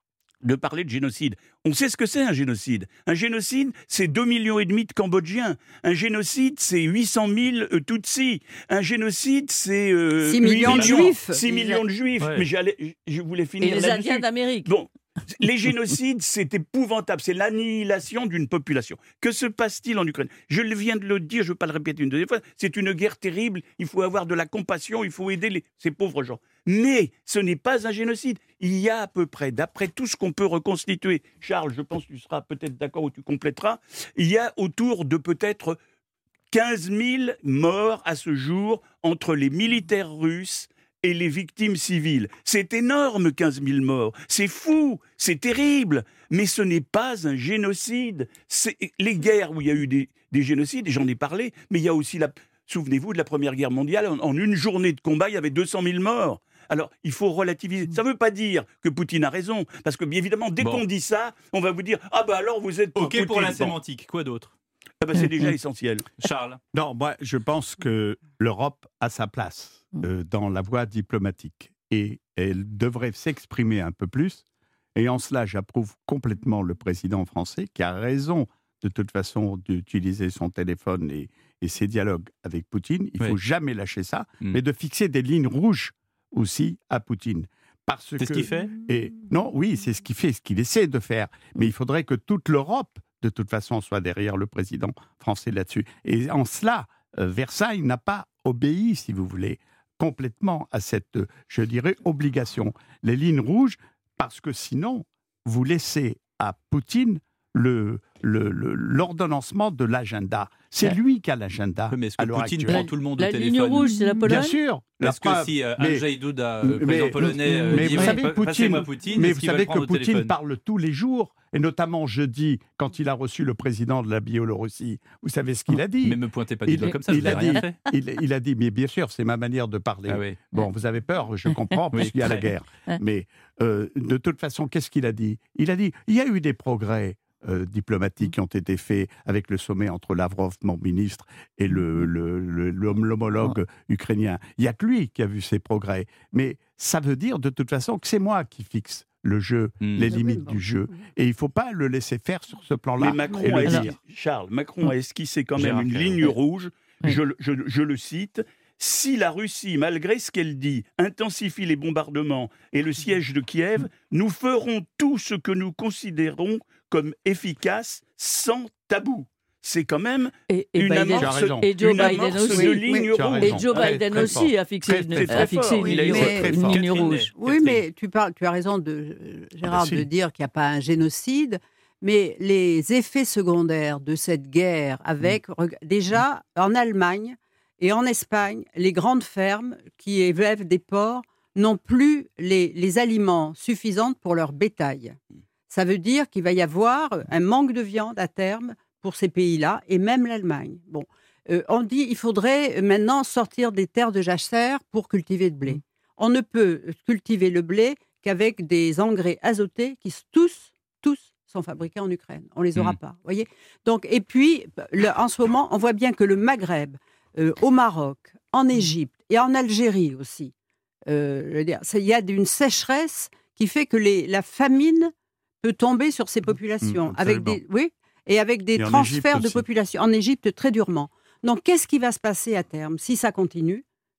Speaker 5: de parler de génocide. On sait ce que c'est un génocide. Un génocide, c'est deux millions et demi de Cambodgiens. Un génocide, c'est huit cent mille euh, Tutsis. Un génocide, c'est euh,
Speaker 6: Six
Speaker 5: huit
Speaker 6: millions de Juifs.
Speaker 5: six millions de Juifs.
Speaker 3: Ouais.
Speaker 5: Mais j'allais, je voulais
Speaker 4: Et
Speaker 5: finir
Speaker 4: les
Speaker 5: là-dessus.
Speaker 4: Indiens d'Amérique.
Speaker 5: Bon, les génocides, c'est épouvantable. C'est l'annihilation d'une population. Que se passe-t-il en Ukraine? Je le viens de le dire, je ne veux pas le répéter une deuxième fois. C'est une guerre terrible. Il faut avoir de la compassion. Il faut aider les- ces pauvres gens. Mais ce n'est pas un génocide. Il y a à peu près, d'après tout ce qu'on peut reconstituer, Charles, je pense que tu seras peut-être d'accord ou tu compléteras, il y a autour de peut-être quinze mille morts à ce jour entre les militaires russes et les victimes civiles. C'est énorme, quinze mille morts. C'est fou, c'est terrible, mais ce n'est pas un génocide. C'est les guerres où il y a eu des, des génocides, et j'en ai parlé, mais il y a aussi la... Souvenez-vous de la Première Guerre mondiale, en, en une journée de combat, il y avait deux cent mille morts. Alors, il faut relativiser. Ça ne veut pas dire que Poutine a raison, parce que, bien évidemment, dès
Speaker 3: Bon.
Speaker 5: qu'on dit ça, on va vous dire « Ah bah alors, vous êtes pour
Speaker 3: Ok pour
Speaker 5: Poutine.
Speaker 3: la
Speaker 5: Bon.
Speaker 3: sémantique. Quoi d'autre?
Speaker 5: Ah bah, c'est déjà essentiel.
Speaker 3: Charles.
Speaker 7: Non, moi, je pense que l'Europe a sa place euh, dans la voie diplomatique et elle devrait s'exprimer un peu plus. Et en cela, j'approuve complètement le président français qui a raison, de toute façon, d'utiliser son téléphone et, et ses dialogues avec Poutine. Il ne
Speaker 3: Oui.
Speaker 7: faut jamais lâcher ça,
Speaker 3: Mm.
Speaker 7: mais de fixer des lignes rouges aussi à Poutine. Parce
Speaker 3: C'est
Speaker 7: que,
Speaker 3: ce qu'il fait?
Speaker 7: et, non, oui, c'est ce qu'il fait, ce qu'il essaie de faire. Mais il faudrait que toute l'Europe, de toute façon, soit derrière le président français là-dessus. Et en cela, euh, Versailles n'a pas obéi, si vous voulez, complètement à cette, euh, je dirais, obligation. Les lignes rouges, parce que sinon, vous laissez à Poutine le, le, le- l'ordonnancement de l'agenda. C'est
Speaker 4: Ouais.
Speaker 7: lui qui a l'agenda
Speaker 3: Mais est-ce
Speaker 7: à
Speaker 3: que
Speaker 7: l'heure
Speaker 3: Poutine
Speaker 7: actuelle.
Speaker 3: prend tout le monde
Speaker 4: La
Speaker 3: au
Speaker 4: ligne
Speaker 3: téléphone?
Speaker 4: rouge, c'est la Pologne.
Speaker 7: Bien sûr. la
Speaker 3: Parce que
Speaker 7: preuve.
Speaker 3: si euh,
Speaker 7: Mais-
Speaker 3: Andrzej Duda, euh,
Speaker 7: mais-
Speaker 3: président polonais, euh,
Speaker 7: mais
Speaker 3: dit
Speaker 7: vous
Speaker 3: oui,
Speaker 7: savez,
Speaker 3: pa-
Speaker 7: Poutine,
Speaker 3: passez-moi Poutine,
Speaker 7: mais
Speaker 3: est-ce
Speaker 7: vous
Speaker 3: qu'il va le
Speaker 7: savez que
Speaker 3: prendre au
Speaker 7: Poutine
Speaker 3: téléphone?
Speaker 7: parle tous les jours, et notamment jeudi, quand il a reçu le président de la Biélorussie. Vous savez ce qu'il a dit?
Speaker 3: Mais me pointez pas du
Speaker 7: Il-
Speaker 3: doigt comme ça, je
Speaker 7: il
Speaker 3: n'ai
Speaker 7: a
Speaker 3: rien
Speaker 7: dit-
Speaker 3: fait.
Speaker 7: il, il a dit, mais bien sûr, c'est ma manière de parler.
Speaker 3: Ah oui.
Speaker 7: Bon, vous avez peur, je comprends,
Speaker 3: Oui,
Speaker 7: puisqu'il y a la
Speaker 3: très.
Speaker 7: guerre.
Speaker 4: Ouais.
Speaker 7: Mais euh, de toute façon, qu'est-ce qu'il a dit? Il a dit, il y a eu des progrès euh, diplomatiques qui ont été faits avec le sommet entre Lavrov, mon ministre, et le, le- le- l'hom- l'homologue ukrainien. Il n'y a que lui qui a vu ces progrès. Mais ça veut dire, de toute façon, que c'est moi qui fixe le jeu,
Speaker 3: Hmm.
Speaker 7: les
Speaker 6: Oui,
Speaker 7: limites
Speaker 6: bon.
Speaker 7: du jeu. Et il ne faut pas le laisser faire sur ce plan-là.
Speaker 5: Mais
Speaker 7: et
Speaker 5: Macron
Speaker 7: le
Speaker 5: a
Speaker 7: dire.
Speaker 5: esquissé, Charles, Macron a esquissé quand même
Speaker 3: Gérard
Speaker 5: une
Speaker 3: Carrero.
Speaker 5: ligne rouge.
Speaker 4: Oui.
Speaker 5: Je, le- je, je le cite. Si la Russie, malgré ce qu'elle dit, intensifie les bombardements et le siège de Kiev, nous ferons tout ce que nous considérons comme efficace sans tabou. C'est quand même
Speaker 4: Et, et
Speaker 5: une
Speaker 4: Biden-
Speaker 5: amorce,
Speaker 7: Tu as raison.
Speaker 4: et Joe
Speaker 5: une
Speaker 4: Biden
Speaker 5: amorce
Speaker 4: aussi.
Speaker 5: de
Speaker 6: Oui,
Speaker 5: ligne
Speaker 7: tu as
Speaker 5: rouge.
Speaker 7: raison.
Speaker 4: Et Joe
Speaker 7: Très,
Speaker 4: Biden
Speaker 7: très
Speaker 4: aussi
Speaker 7: fort.
Speaker 4: a fixé
Speaker 7: Très,
Speaker 4: une,
Speaker 7: très
Speaker 4: a
Speaker 5: fort.
Speaker 4: fixé une
Speaker 5: Il a
Speaker 4: ligne,
Speaker 5: été
Speaker 6: très,
Speaker 7: très
Speaker 4: une
Speaker 7: fort.
Speaker 4: ligne
Speaker 3: Catherine
Speaker 4: rouge.
Speaker 3: Ney.
Speaker 6: Oui,
Speaker 3: Catherine.
Speaker 6: mais tu, parles, tu as raison, de, euh, Gérard,
Speaker 7: Ah bah si.
Speaker 6: de dire qu'il n'y a pas un génocide. Mais les effets secondaires de cette guerre avec, reg- déjà, en Allemagne et en Espagne, les grandes fermes qui élèvent des porcs n'ont plus les, les aliments suffisants pour leur bétail. Ça veut dire qu'il va y avoir un manque de viande à terme pour ces pays-là, et même l'Allemagne. Bon, Euh, on dit qu'il faudrait maintenant sortir des terres de jachère pour cultiver le blé. On ne peut cultiver le blé qu'avec des engrais azotés qui s- tous, tous sont fabriqués en Ukraine. On les aura
Speaker 3: Mm.
Speaker 6: pas, voyez. Donc, et puis, le- en ce moment, on voit bien que le Maghreb, euh, au Maroc, en Égypte et en Algérie aussi, euh, je veux dire, c'est- il y a une sécheresse qui fait que les, la famine peut tomber sur ces populations,
Speaker 7: Mm,
Speaker 6: avec
Speaker 7: absolument.
Speaker 6: des, oui, et avec des
Speaker 7: Et en
Speaker 6: transferts
Speaker 7: Égypte
Speaker 6: de
Speaker 7: aussi.
Speaker 6: population. En Égypte, très durement. Donc, qu'est-ce qui va se passer à terme si ça continue?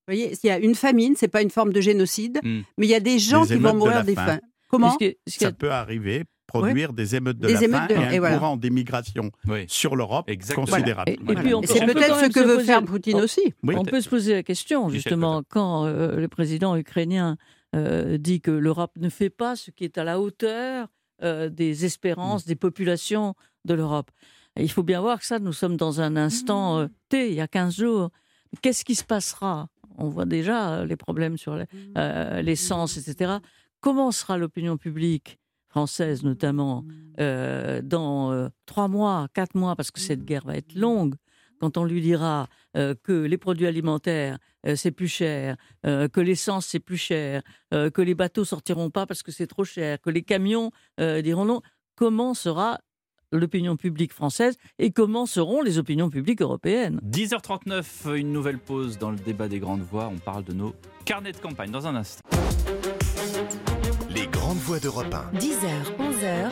Speaker 6: voyez, s'il y a une famine, c'est pas une forme de génocide,
Speaker 3: Mm.
Speaker 6: mais il y a des gens
Speaker 7: Les
Speaker 6: qui
Speaker 7: émeutes
Speaker 6: vont
Speaker 7: de
Speaker 6: mourir
Speaker 7: la
Speaker 6: des
Speaker 7: faim.
Speaker 6: faim. Comment
Speaker 4: Ce qui est- ce qui
Speaker 7: Ça
Speaker 4: est-
Speaker 7: peut arriver, produire des émeutes de
Speaker 6: Des
Speaker 7: la
Speaker 6: émeutes
Speaker 7: faim
Speaker 6: de-
Speaker 7: et un
Speaker 6: et voilà.
Speaker 7: courant d'émigration
Speaker 3: Oui.
Speaker 7: sur l'Europe
Speaker 3: Exactement.
Speaker 7: considérable.
Speaker 4: Et- et
Speaker 7: Voilà.
Speaker 4: puis on
Speaker 6: Et
Speaker 4: peut-
Speaker 6: c'est
Speaker 4: on peut
Speaker 6: peut-être
Speaker 4: quand
Speaker 6: ce
Speaker 4: même
Speaker 6: que
Speaker 4: se
Speaker 6: veut
Speaker 4: poser-
Speaker 6: faire Poutine
Speaker 4: on-
Speaker 6: aussi.
Speaker 7: Oui,
Speaker 4: On peut se poser la question,
Speaker 3: Michel
Speaker 4: justement, quand euh, le président ukrainien euh, dit que l'Europe ne fait pas ce qui est à la hauteur euh, des espérances des populations de l'Europe. Et il faut bien voir que ça, nous sommes dans un instant euh, T, il y a quinze jours. Qu'est-ce qui se passera? On voit déjà euh, les problèmes sur la- euh, l'essence, et cetera. Comment sera l'opinion publique française, notamment, euh, dans euh, trois mois, quatre mois, parce que cette guerre va être longue, quand on lui dira euh, que les produits alimentaires, euh, c'est plus cher, euh, que l'essence, c'est plus cher, euh, que les bateaux sortiront pas parce que c'est trop cher, que les camions euh, diront non, comment sera l'opinion publique française et comment seront les opinions publiques européennes?
Speaker 3: dix heures trente-neuf, une nouvelle pause dans le débat des grandes voix. On parle de nos carnets de campagne dans un instant.
Speaker 1: Les grandes voix d'Europe un.
Speaker 2: dix heures, onze heures,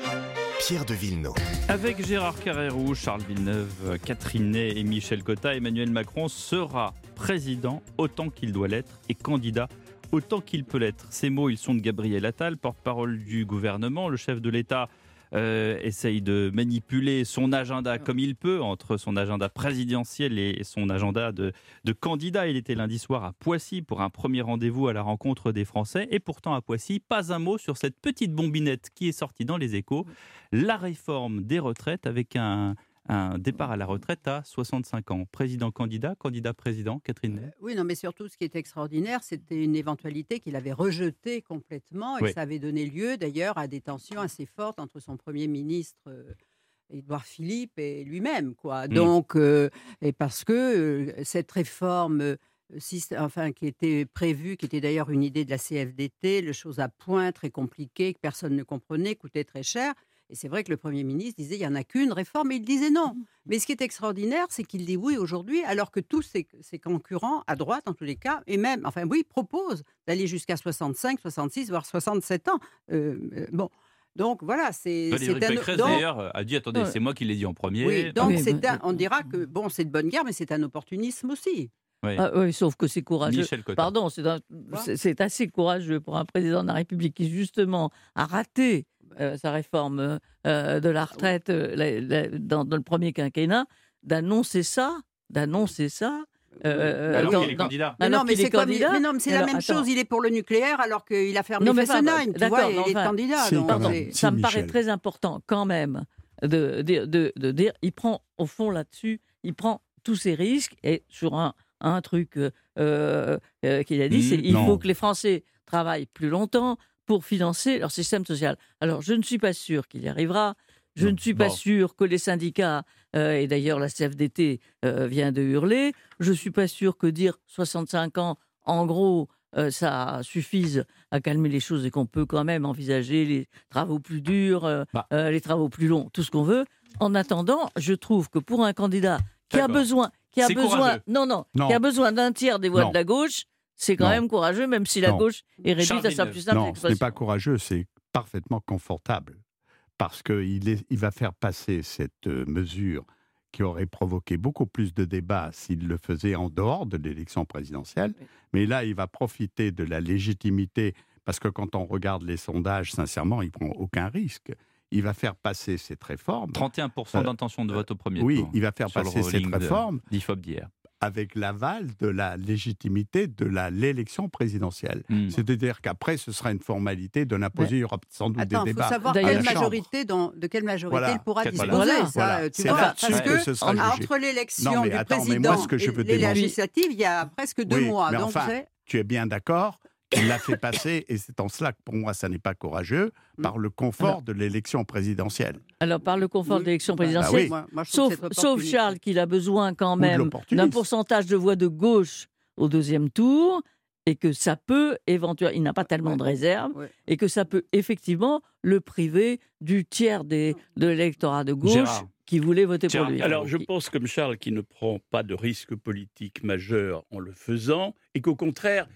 Speaker 1: Pierre de Villeneuve.
Speaker 3: Avec Gérard Carrérou, Charles Villeneuve, Catherine Ney et Michel Cotta, Emmanuel Macron sera président autant qu'il doit l'être et candidat autant qu'il peut l'être. Ces mots, ils sont de Gabriel Attal, porte-parole du gouvernement. Le chef de l'État euh, essaye de manipuler son agenda comme il peut, entre son agenda présidentiel et son agenda de, de candidat. Il était lundi soir à Poissy pour un premier rendez-vous à la rencontre des Français. Et pourtant, à Poissy, pas un mot sur cette petite bombinette qui est sortie dans les Échos, la réforme des retraites avec un, un départ à la retraite à soixante-cinq ans. Président-candidat, candidat-président, Catherine Ney.
Speaker 6: Oui, non, mais surtout, ce qui est extraordinaire, c'était une éventualité qu'il avait rejetée complètement, et
Speaker 3: Oui.
Speaker 6: ça avait donné lieu, d'ailleurs, à des tensions assez fortes entre son Premier ministre, euh, Édouard Philippe, et lui-même, quoi.
Speaker 3: Mm.
Speaker 6: Donc, euh, et parce que euh, cette réforme, euh, syst- enfin, qui était prévue, qui était d'ailleurs une idée de la C F D T, le chose à point, très compliqué, que personne ne comprenait, coûtait très cher. Et c'est vrai que le Premier ministre disait il n'y en a qu'une réforme, et il disait non. Mais ce qui est extraordinaire, c'est qu'il dit oui aujourd'hui, alors que tous ses, ses concurrents, à droite en tous les cas, et même, enfin oui, proposent d'aller jusqu'à soixante-cinq, soixante-six, voire soixante-sept ans. Euh, euh, bon, donc voilà, c'est...
Speaker 3: Valérie
Speaker 6: c'est un-
Speaker 3: Pécresse,
Speaker 6: donc-
Speaker 3: d'ailleurs, a dit attendez,
Speaker 4: Ouais.
Speaker 3: c'est moi qui l'ai dit en premier.
Speaker 6: Oui, donc
Speaker 4: Oui,
Speaker 6: c'est
Speaker 4: mais-
Speaker 6: un- on dira que bon, c'est de bonne guerre, mais c'est un opportunisme aussi.
Speaker 3: Oui.
Speaker 4: Ah oui, sauf que c'est courageux.
Speaker 3: Michel Cotta.
Speaker 4: Pardon, c'est un- c'est c'est assez courageux pour un président de la République qui, justement, a raté euh, sa réforme euh, de la retraite euh, la- la- dans, dans le premier quinquennat, d'annoncer ça, d'annoncer ça. euh,
Speaker 3: Alors
Speaker 4: dans-
Speaker 3: qu'il est
Speaker 4: dans-
Speaker 3: candidat.
Speaker 6: Mais
Speaker 4: alors
Speaker 6: non, mais
Speaker 4: qu'il est
Speaker 6: c'est comme il-
Speaker 4: candidat.
Speaker 6: mais non, mais c'est la
Speaker 4: Alors,
Speaker 6: même
Speaker 4: attends.
Speaker 6: chose. Il est pour le nucléaire alors qu'il a fermé
Speaker 4: Non, mais enfin,
Speaker 6: Fessenheim. Tu
Speaker 4: d'accord,
Speaker 6: vois,
Speaker 4: mais
Speaker 6: il est
Speaker 4: enfin-
Speaker 6: candidat.
Speaker 7: Si,
Speaker 6: donc
Speaker 7: quand
Speaker 4: Pardon,
Speaker 7: même.
Speaker 6: c'est-
Speaker 4: ça
Speaker 7: Si,
Speaker 4: me paraît
Speaker 7: Michel.
Speaker 4: très important quand même de, de, de, de dire, il prend au fond là-dessus, il prend tous ses risques et sur un, un truc euh, euh, qu'il a dit,
Speaker 3: Mmh,
Speaker 4: c'est il
Speaker 7: non.
Speaker 4: faut que les Français travaillent plus longtemps pour financer leur système social. Alors je ne suis pas sûr qu'il y arrivera. Je
Speaker 3: Non,
Speaker 4: ne suis pas
Speaker 3: bon.
Speaker 4: sûr que les syndicats, euh, et d'ailleurs la C F D T euh, vient de hurler, je ne suis pas sûr que dire soixante-cinq ans, en gros, euh, ça suffise à calmer les choses et qu'on peut quand même envisager les travaux plus durs, euh,
Speaker 3: Bah.
Speaker 4: euh, les travaux plus longs, tout ce qu'on veut. En attendant, je trouve que pour un candidat qui a
Speaker 3: D'accord.
Speaker 4: besoin, qui a
Speaker 3: C'est
Speaker 4: besoin,
Speaker 3: courageux.
Speaker 4: non, non,
Speaker 7: Non.
Speaker 4: qui a besoin d'un tiers des voix
Speaker 7: Non.
Speaker 4: de la gauche, c'est quand
Speaker 7: Non.
Speaker 4: même courageux, même si la
Speaker 7: Non.
Speaker 4: gauche est réduite
Speaker 3: Charles
Speaker 4: à sa
Speaker 3: Villeneuve.
Speaker 4: plus simple
Speaker 7: Non, ce n'est
Speaker 4: expression.
Speaker 7: pas courageux, c'est parfaitement confortable. Parce qu'il est- il va faire passer cette euh, mesure qui aurait provoqué beaucoup plus de débats s'il le faisait en dehors de l'élection présidentielle.
Speaker 4: Oui.
Speaker 7: Mais là, il va profiter de la légitimité, parce que quand on regarde les sondages, sincèrement, il ne prend aucun risque. Il va faire passer cette réforme.
Speaker 3: trente et un pour cent
Speaker 7: Euh,
Speaker 3: d'intention de vote au premier
Speaker 7: Oui,
Speaker 3: tour.
Speaker 7: il va faire
Speaker 3: sur le
Speaker 7: passer cette
Speaker 3: rolling de
Speaker 7: réforme
Speaker 3: l'I F O P d'hier.
Speaker 7: avec l'aval de la légitimité de la- l'élection présidentielle.
Speaker 3: Mm.
Speaker 7: C'est-à-dire qu'après, ce sera une formalité de n'imposer, il y aura sans doute
Speaker 6: Attends,
Speaker 7: des
Speaker 6: il faut
Speaker 7: débats.
Speaker 6: savoir
Speaker 4: D'ailleurs,
Speaker 6: quelle
Speaker 7: à la Chambre.
Speaker 6: majorité, dans, de quelle majorité
Speaker 7: Voilà.
Speaker 6: il pourra
Speaker 3: Quatre-
Speaker 6: disposer.
Speaker 4: voilà.
Speaker 6: Ça,
Speaker 7: Voilà.
Speaker 6: tu
Speaker 7: C'est
Speaker 6: vois,
Speaker 7: là-dessus
Speaker 6: parce
Speaker 7: que
Speaker 6: que
Speaker 7: ce sera jugé.
Speaker 6: entre l'élection
Speaker 7: Non, mais
Speaker 6: du
Speaker 7: attends, mais
Speaker 6: président
Speaker 7: moi, ce que je veux
Speaker 6: et les
Speaker 7: démontrer-
Speaker 6: législatives, il y a presque deux
Speaker 7: Oui,
Speaker 6: mois.
Speaker 7: mais
Speaker 6: Donc,
Speaker 7: enfin,
Speaker 6: c'est-
Speaker 7: Tu es bien d'accord qu'il l'a fait passer, et c'est en cela que pour moi, ça n'est pas courageux, par le confort
Speaker 4: Alors-
Speaker 7: de l'élection présidentielle.
Speaker 4: Alors par le confort
Speaker 6: Oui.
Speaker 4: de l'élection
Speaker 6: Bah,
Speaker 4: présidentielle,
Speaker 7: oui.
Speaker 6: moi- moi, je trouve
Speaker 4: sauf,
Speaker 6: que c'est
Speaker 4: sauf
Speaker 6: opportuniste.
Speaker 4: Charles qu'il a besoin quand
Speaker 7: Ou de
Speaker 4: même
Speaker 7: l'opportunisme.
Speaker 4: d'un pourcentage de voix de gauche au deuxième tour et que ça peut éventuellement, il n'a pas tellement de réserve,
Speaker 6: Ouais.
Speaker 4: et que ça peut effectivement le priver du tiers des, de l'électorat de gauche
Speaker 3: Gérard.
Speaker 4: qui voulait voter
Speaker 3: Gérard,
Speaker 4: pour lui.
Speaker 5: Alors, je pense comme Charles qu'il ne prend pas de risque politique majeur en le faisant et qu'au contraire,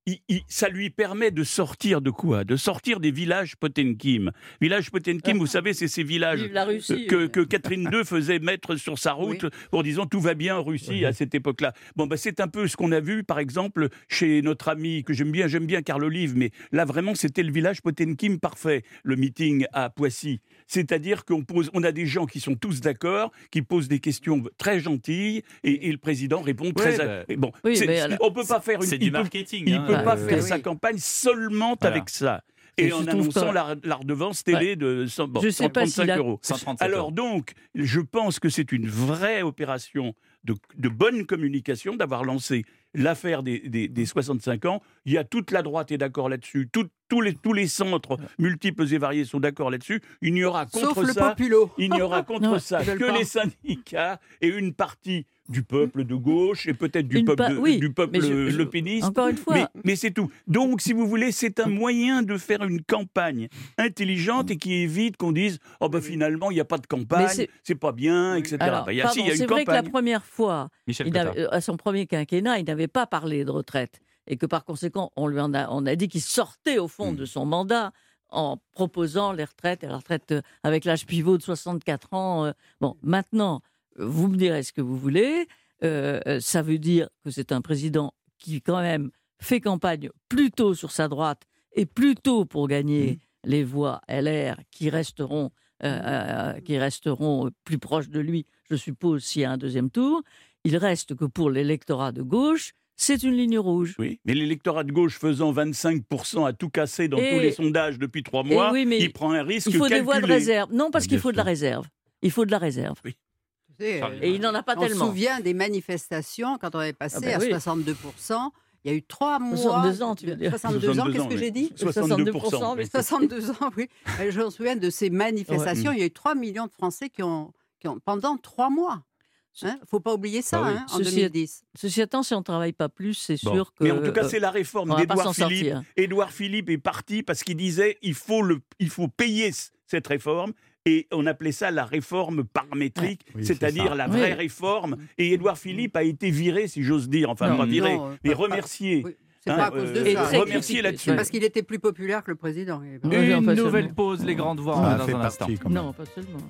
Speaker 5: il- il- ça lui permet de sortir de quoi? De sortir des villages Potemkin. Village Potemkin, vous savez, c'est ces villages
Speaker 4: Vive la Russie.
Speaker 5: que, que Catherine deux faisait mettre sur sa route
Speaker 6: Oui.
Speaker 5: pour disant tout va bien en Russie à cette époque-là. Bon, ben, c'est un peu ce qu'on a vu, par exemple, chez notre ami que j'aime bien, j'aime bien Karl Olive, mais là vraiment c'était le village Potemkin parfait, le meeting à Poissy. C'est-à-dire qu'on pose, on a des gens qui sont tous d'accord, qui posent des questions très gentilles, et, et le président répond très.
Speaker 3: Ouais,
Speaker 5: à-
Speaker 3: bah,
Speaker 5: et bon,
Speaker 4: oui,
Speaker 5: c'est-
Speaker 4: mais
Speaker 5: c'est-
Speaker 4: alors,
Speaker 5: on peut pas faire une.
Speaker 3: C'est
Speaker 5: il
Speaker 3: du
Speaker 5: peut-
Speaker 3: marketing.
Speaker 5: Il
Speaker 3: hein,
Speaker 5: peut pas
Speaker 3: euh,
Speaker 5: faire
Speaker 6: oui.
Speaker 5: sa campagne seulement
Speaker 3: Voilà.
Speaker 5: avec ça.
Speaker 4: Et
Speaker 5: Et
Speaker 4: je
Speaker 5: en
Speaker 4: trouve
Speaker 5: annonçant
Speaker 4: pas-
Speaker 5: la, la redevance télé de cent, bon,
Speaker 4: Je sais pas s'il
Speaker 5: cent trente-cinq
Speaker 4: a-
Speaker 5: euros.
Speaker 3: cent trente-sept
Speaker 5: Alors
Speaker 3: euros.
Speaker 5: donc, je pense que c'est une vraie opération de, de bonne communication d'avoir lancé l'affaire des, des, des soixante-cinq ans. Il y a toute la droite est d'accord là-dessus, Tout- tous, les, tous les centres multiples et variés sont d'accord là-dessus. Il n'y aura contre
Speaker 6: Sauf le
Speaker 5: ça,
Speaker 6: populo.
Speaker 5: il n'y aura contre
Speaker 4: Non,
Speaker 5: ça
Speaker 6: ils veulent
Speaker 5: que
Speaker 6: pas.
Speaker 5: les syndicats et une partie du peuple de gauche et peut-être du
Speaker 4: Une
Speaker 5: peuple,
Speaker 4: pa-
Speaker 5: de-
Speaker 4: oui,
Speaker 5: du peuple
Speaker 4: mais je- je-
Speaker 5: le péniste.
Speaker 4: Encore une fois,
Speaker 5: Mais, mais c'est tout. Donc, si vous voulez, c'est un moyen de faire une campagne intelligente et qui évite qu'on dise « Oh ben finalement, il n'y a pas de
Speaker 4: Mais
Speaker 5: campagne,
Speaker 4: c'est-
Speaker 5: c'est pas bien, et cetera
Speaker 4: alors,
Speaker 5: Ben, il y a,
Speaker 4: pardon,
Speaker 5: si, il y a
Speaker 4: c'est
Speaker 5: une
Speaker 4: vrai que la
Speaker 5: campagne.
Speaker 4: première fois,
Speaker 3: Michel
Speaker 4: il
Speaker 3: Cotta.
Speaker 4: n'avait- euh, à son premier quinquennat, il n'avait pas parlé de retraite. Et que par conséquent, on lui en a, on a dit qu'il sortait au fond
Speaker 5: Mm.
Speaker 4: de son mandat en proposant les retraites, et la retraite euh, avec l'âge pivot de soixante-quatre ans. euh. Bon, maintenant, euh, vous me direz ce que vous voulez. Euh, euh, ça veut dire que c'est un président qui, quand même, fait campagne plutôt sur sa droite et plutôt pour gagner les voix L R qui resteront, euh, euh, qui resteront plus proches de lui, je suppose, s'il y a un deuxième tour. Il reste que pour l'électorat de gauche, c'est une ligne rouge.
Speaker 5: Oui, mais l'électorat de gauche faisant vingt-cinq pour cent à tout casser dans
Speaker 4: Et-
Speaker 5: tous les sondages depuis trois mois,
Speaker 4: oui, mais
Speaker 5: il prend un risque
Speaker 4: Il faut
Speaker 5: calculé.
Speaker 4: des voix de réserve. Non, parce
Speaker 7: Ah,
Speaker 4: qu'il
Speaker 7: bien
Speaker 4: faut de la
Speaker 7: sûr.
Speaker 4: réserve. Il faut de la réserve.
Speaker 6: Tu sais,
Speaker 3: Ah,
Speaker 6: euh,
Speaker 4: Et il n'en a pas
Speaker 6: on
Speaker 4: tellement.
Speaker 6: se souvient des manifestations quand on est passé
Speaker 4: Ah ben
Speaker 6: à
Speaker 4: oui.
Speaker 6: soixante-deux pour cent. Il y a eu trois mois.
Speaker 4: soixante-deux ans, tu veux dire.
Speaker 6: soixante-deux ans, qu'est-ce que
Speaker 5: oui.
Speaker 6: j'ai dit
Speaker 5: soixante-deux pour cent.
Speaker 4: mais-
Speaker 6: soixante-deux ans, oui. Euh, Je me souviens de ces manifestations. Il y a eu trois millions de Français qui ont, qui ont pendant trois mois. Il ne faut pas oublier ça,
Speaker 7: Ah oui.
Speaker 6: hein, en
Speaker 4: Ceci
Speaker 6: deux mille dix.
Speaker 4: Ceci étant, si on ne travaille pas plus, c'est
Speaker 3: Bon.
Speaker 4: sûr que.
Speaker 5: Mais en tout cas,
Speaker 4: euh,
Speaker 5: c'est la réforme
Speaker 4: on va pas
Speaker 5: d'Édouard
Speaker 4: s'en
Speaker 5: Philippe.
Speaker 4: sortir.
Speaker 5: Édouard Philippe est parti parce qu'il disait il faut, le, il faut payer c- cette réforme. Et on appelait ça la réforme paramétrique,
Speaker 7: Oui, c'est
Speaker 5: c'est-à-dire
Speaker 7: ça.
Speaker 5: la vraie
Speaker 4: Oui.
Speaker 5: réforme. Et Édouard Philippe a été viré, si j'ose dire. Enfin,
Speaker 4: Non,
Speaker 5: pas viré,
Speaker 6: non, euh,
Speaker 5: mais
Speaker 6: pas- pas-
Speaker 5: remercié.
Speaker 6: Oui, c'est
Speaker 5: Hein,
Speaker 6: pas à cause de
Speaker 5: euh,
Speaker 4: Et
Speaker 6: ça.
Speaker 4: très
Speaker 5: remercié
Speaker 4: critique.
Speaker 5: là-dessus.
Speaker 6: C'est parce qu'il était plus populaire que le président. Et ben,
Speaker 4: Oui,
Speaker 3: Une
Speaker 4: pas
Speaker 3: nouvelle
Speaker 4: seulement.
Speaker 3: pause, les grandes voix,
Speaker 7: Ça
Speaker 3: on
Speaker 7: a
Speaker 3: est dans
Speaker 7: fait
Speaker 3: un instant.
Speaker 7: partie, quand même.
Speaker 4: Non, pas seulement.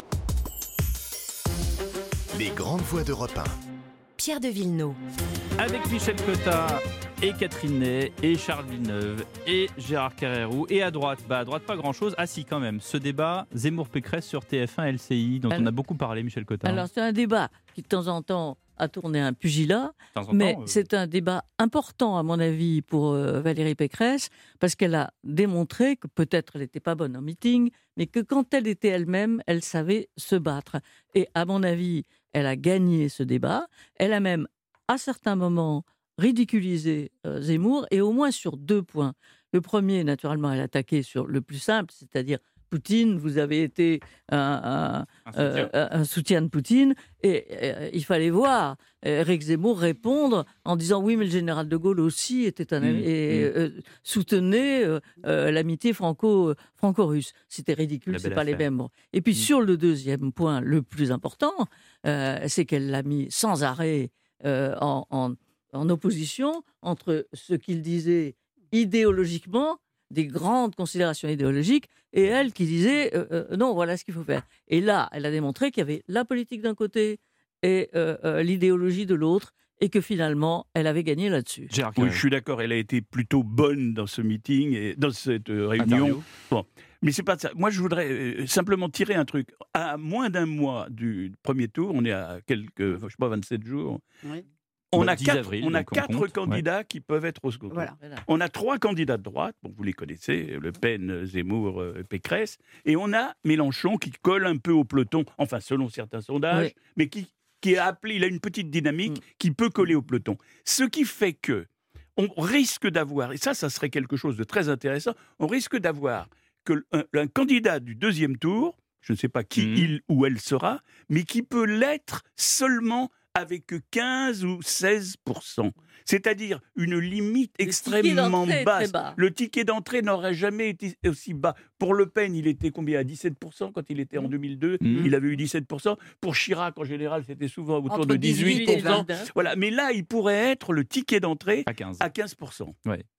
Speaker 1: Les grandes voix d'Europe un.
Speaker 2: Pierre de Villeneuve.
Speaker 3: Avec Michel Cotta et Catherine Ney et Charles Villeneuve et Gérard Carrérou. Et à droite, bah à droite pas grand-chose. Ah si quand même, ce débat Zemmour-Pécresse sur T F un L C I dont
Speaker 4: Alors-
Speaker 3: on a beaucoup parlé, Michel Cotta.
Speaker 4: Alors, c'est un débat qui, de temps en temps, a tourné un pugilat.
Speaker 3: De temps en
Speaker 4: Mais
Speaker 3: temps, euh,
Speaker 4: c'est un débat important, à mon avis, pour euh, Valérie Pécresse, parce qu'elle a démontré que peut-être elle n'était pas bonne en meeting, mais que quand elle était elle-même, elle savait se battre. Et à mon avis, elle a gagné ce débat. Elle a même, à certains moments, ridiculisé euh, Zemmour, et au moins sur deux points. Le premier, naturellement, elle a attaqué sur le plus simple, c'est-à-dire Poutine, vous avez été un, un-
Speaker 3: un soutien.
Speaker 4: euh, un soutien de Poutine, et euh, il fallait voir Éric Zemmour répondre en disant oui, mais le général de Gaulle aussi était un ami
Speaker 3: Mmh,
Speaker 4: et
Speaker 3: mmh.
Speaker 4: euh, soutenait euh, euh, l'amitié franco franco-russe. C'était ridicule,
Speaker 3: La
Speaker 4: c'est
Speaker 3: belle
Speaker 4: pas les
Speaker 3: affaire.
Speaker 4: mêmes mots. Et puis
Speaker 3: Mmh.
Speaker 4: sur le deuxième point, le plus important, euh, c'est qu'elle l'a mis sans arrêt euh, en, en- en opposition entre ce qu'il disait idéologiquement, des grandes considérations idéologiques, et elle qui disait euh, euh, non, voilà ce qu'il faut faire. Et là, elle a démontré qu'il y avait la politique d'un côté et euh, euh, l'idéologie de l'autre, et que finalement, elle avait gagné là-dessus.
Speaker 3: Gérard
Speaker 5: Oui,
Speaker 3: Carrérou.
Speaker 5: je suis d'accord, elle a été plutôt bonne dans ce meeting et dans cette euh, réunion.
Speaker 3: Interview.
Speaker 5: Mais c'est pas ça. Moi, je voudrais euh, simplement tirer un truc. À moins d'un mois du premier tour, on est à quelques, je sais pas, vingt-sept jours.
Speaker 6: Oui.
Speaker 5: On
Speaker 3: Bah,
Speaker 5: a
Speaker 3: dix
Speaker 5: quatre,
Speaker 3: avril,
Speaker 5: on a
Speaker 3: donc on
Speaker 5: quatre
Speaker 3: compte,
Speaker 5: candidats qui peuvent être au second tour.
Speaker 6: Voilà.
Speaker 4: Voilà.
Speaker 5: On a trois candidats de droite, bon, vous les connaissez, Le Pen, Zemmour, euh, Pécresse, et on a Mélenchon qui colle un peu au peloton, enfin selon certains sondages,
Speaker 4: Oui.
Speaker 5: mais qui, qui a appelé, il a une petite dynamique
Speaker 4: Mm.
Speaker 5: qui peut coller au peloton. Ce qui fait que on risque d'avoir, et ça, ça serait quelque chose de très intéressant, on risque d'avoir que un, un candidat du deuxième tour, je ne sais pas qui
Speaker 3: Mm.
Speaker 5: il ou elle sera, mais qui peut l'être seulement avec quinze ou seize pour cent. C'est-à-dire une limite
Speaker 4: Le ticket
Speaker 5: extrêmement
Speaker 4: d'entrée est
Speaker 5: basse.
Speaker 4: très bas.
Speaker 5: Le ticket d'entrée n'aurait jamais été aussi bas. Pour Le Pen, il était combien? À dix-sept pour cent quand il était en deux mille deux.
Speaker 3: Mmh.
Speaker 5: Il avait eu dix-sept pour cent. Pour Chirac, en général, c'était souvent autour
Speaker 6: Entre
Speaker 5: de
Speaker 6: dix-huit
Speaker 5: dix-huit pour cent.
Speaker 6: et vingt.
Speaker 5: Voilà. Mais là, il pourrait être le ticket d'entrée
Speaker 3: À quinze.
Speaker 5: à quinze pour cent.
Speaker 3: Ouais.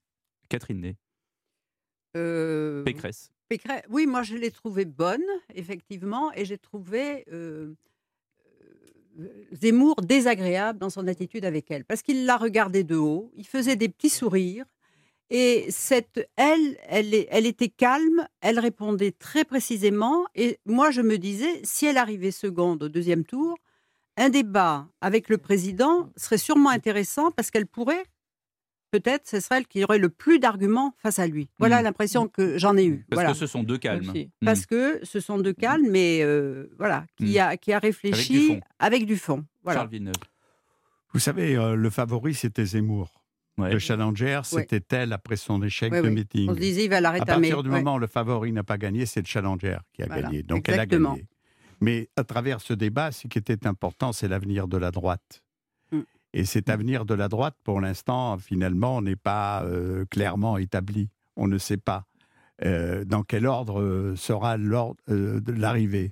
Speaker 3: Catherine Ney,
Speaker 6: Euh,
Speaker 3: Pécresse.
Speaker 6: Pécresse, oui, moi je l'ai trouvée bonne, effectivement, et j'ai trouvé euh, euh, Zemmour désagréable dans son attitude avec elle, parce qu'il la regardait de haut, il faisait des petits sourires, et cette, elle, elle, est- elle était calme, elle répondait très précisément, et moi je me disais, si elle arrivait seconde au deuxième tour, un débat avec le président serait sûrement intéressant, parce qu'elle pourrait, peut-être, ce serait elle qui aurait le plus d'arguments face à lui. Voilà
Speaker 3: Mm.
Speaker 6: l'impression que j'en ai eue.
Speaker 3: Parce
Speaker 6: Voilà.
Speaker 3: que ce sont deux calmes.
Speaker 4: Aussi.
Speaker 3: Mm.
Speaker 6: Parce que ce sont deux calmes, mais euh, voilà, qui
Speaker 3: Mm.
Speaker 6: a, qui a
Speaker 3: Avec du
Speaker 6: réfléchi
Speaker 3: fond.
Speaker 6: avec du fond. Voilà.
Speaker 3: Charles Villeneuve.
Speaker 7: Vous savez, euh, le favori, c'était Zemmour.
Speaker 3: Ouais.
Speaker 7: Le challenger, c'était elle après son échec
Speaker 6: Ouais,
Speaker 7: de
Speaker 6: ouais.
Speaker 7: meeting.
Speaker 6: On se disait, il va
Speaker 7: À
Speaker 6: l'arrêter
Speaker 7: partir du moment où le favori n'a pas gagné, c'est le challenger qui a
Speaker 6: Voilà,
Speaker 7: gagné. Donc
Speaker 6: exactement.
Speaker 7: elle a gagné. Mais à travers ce débat, ce qui était important, c'est l'avenir de la droite.
Speaker 6: Mm.
Speaker 7: Et cet avenir de la droite, pour l'instant, finalement, n'est pas euh, clairement établi. On ne sait pas euh, dans quel ordre euh, sera l'ordre euh, de l'arrivée.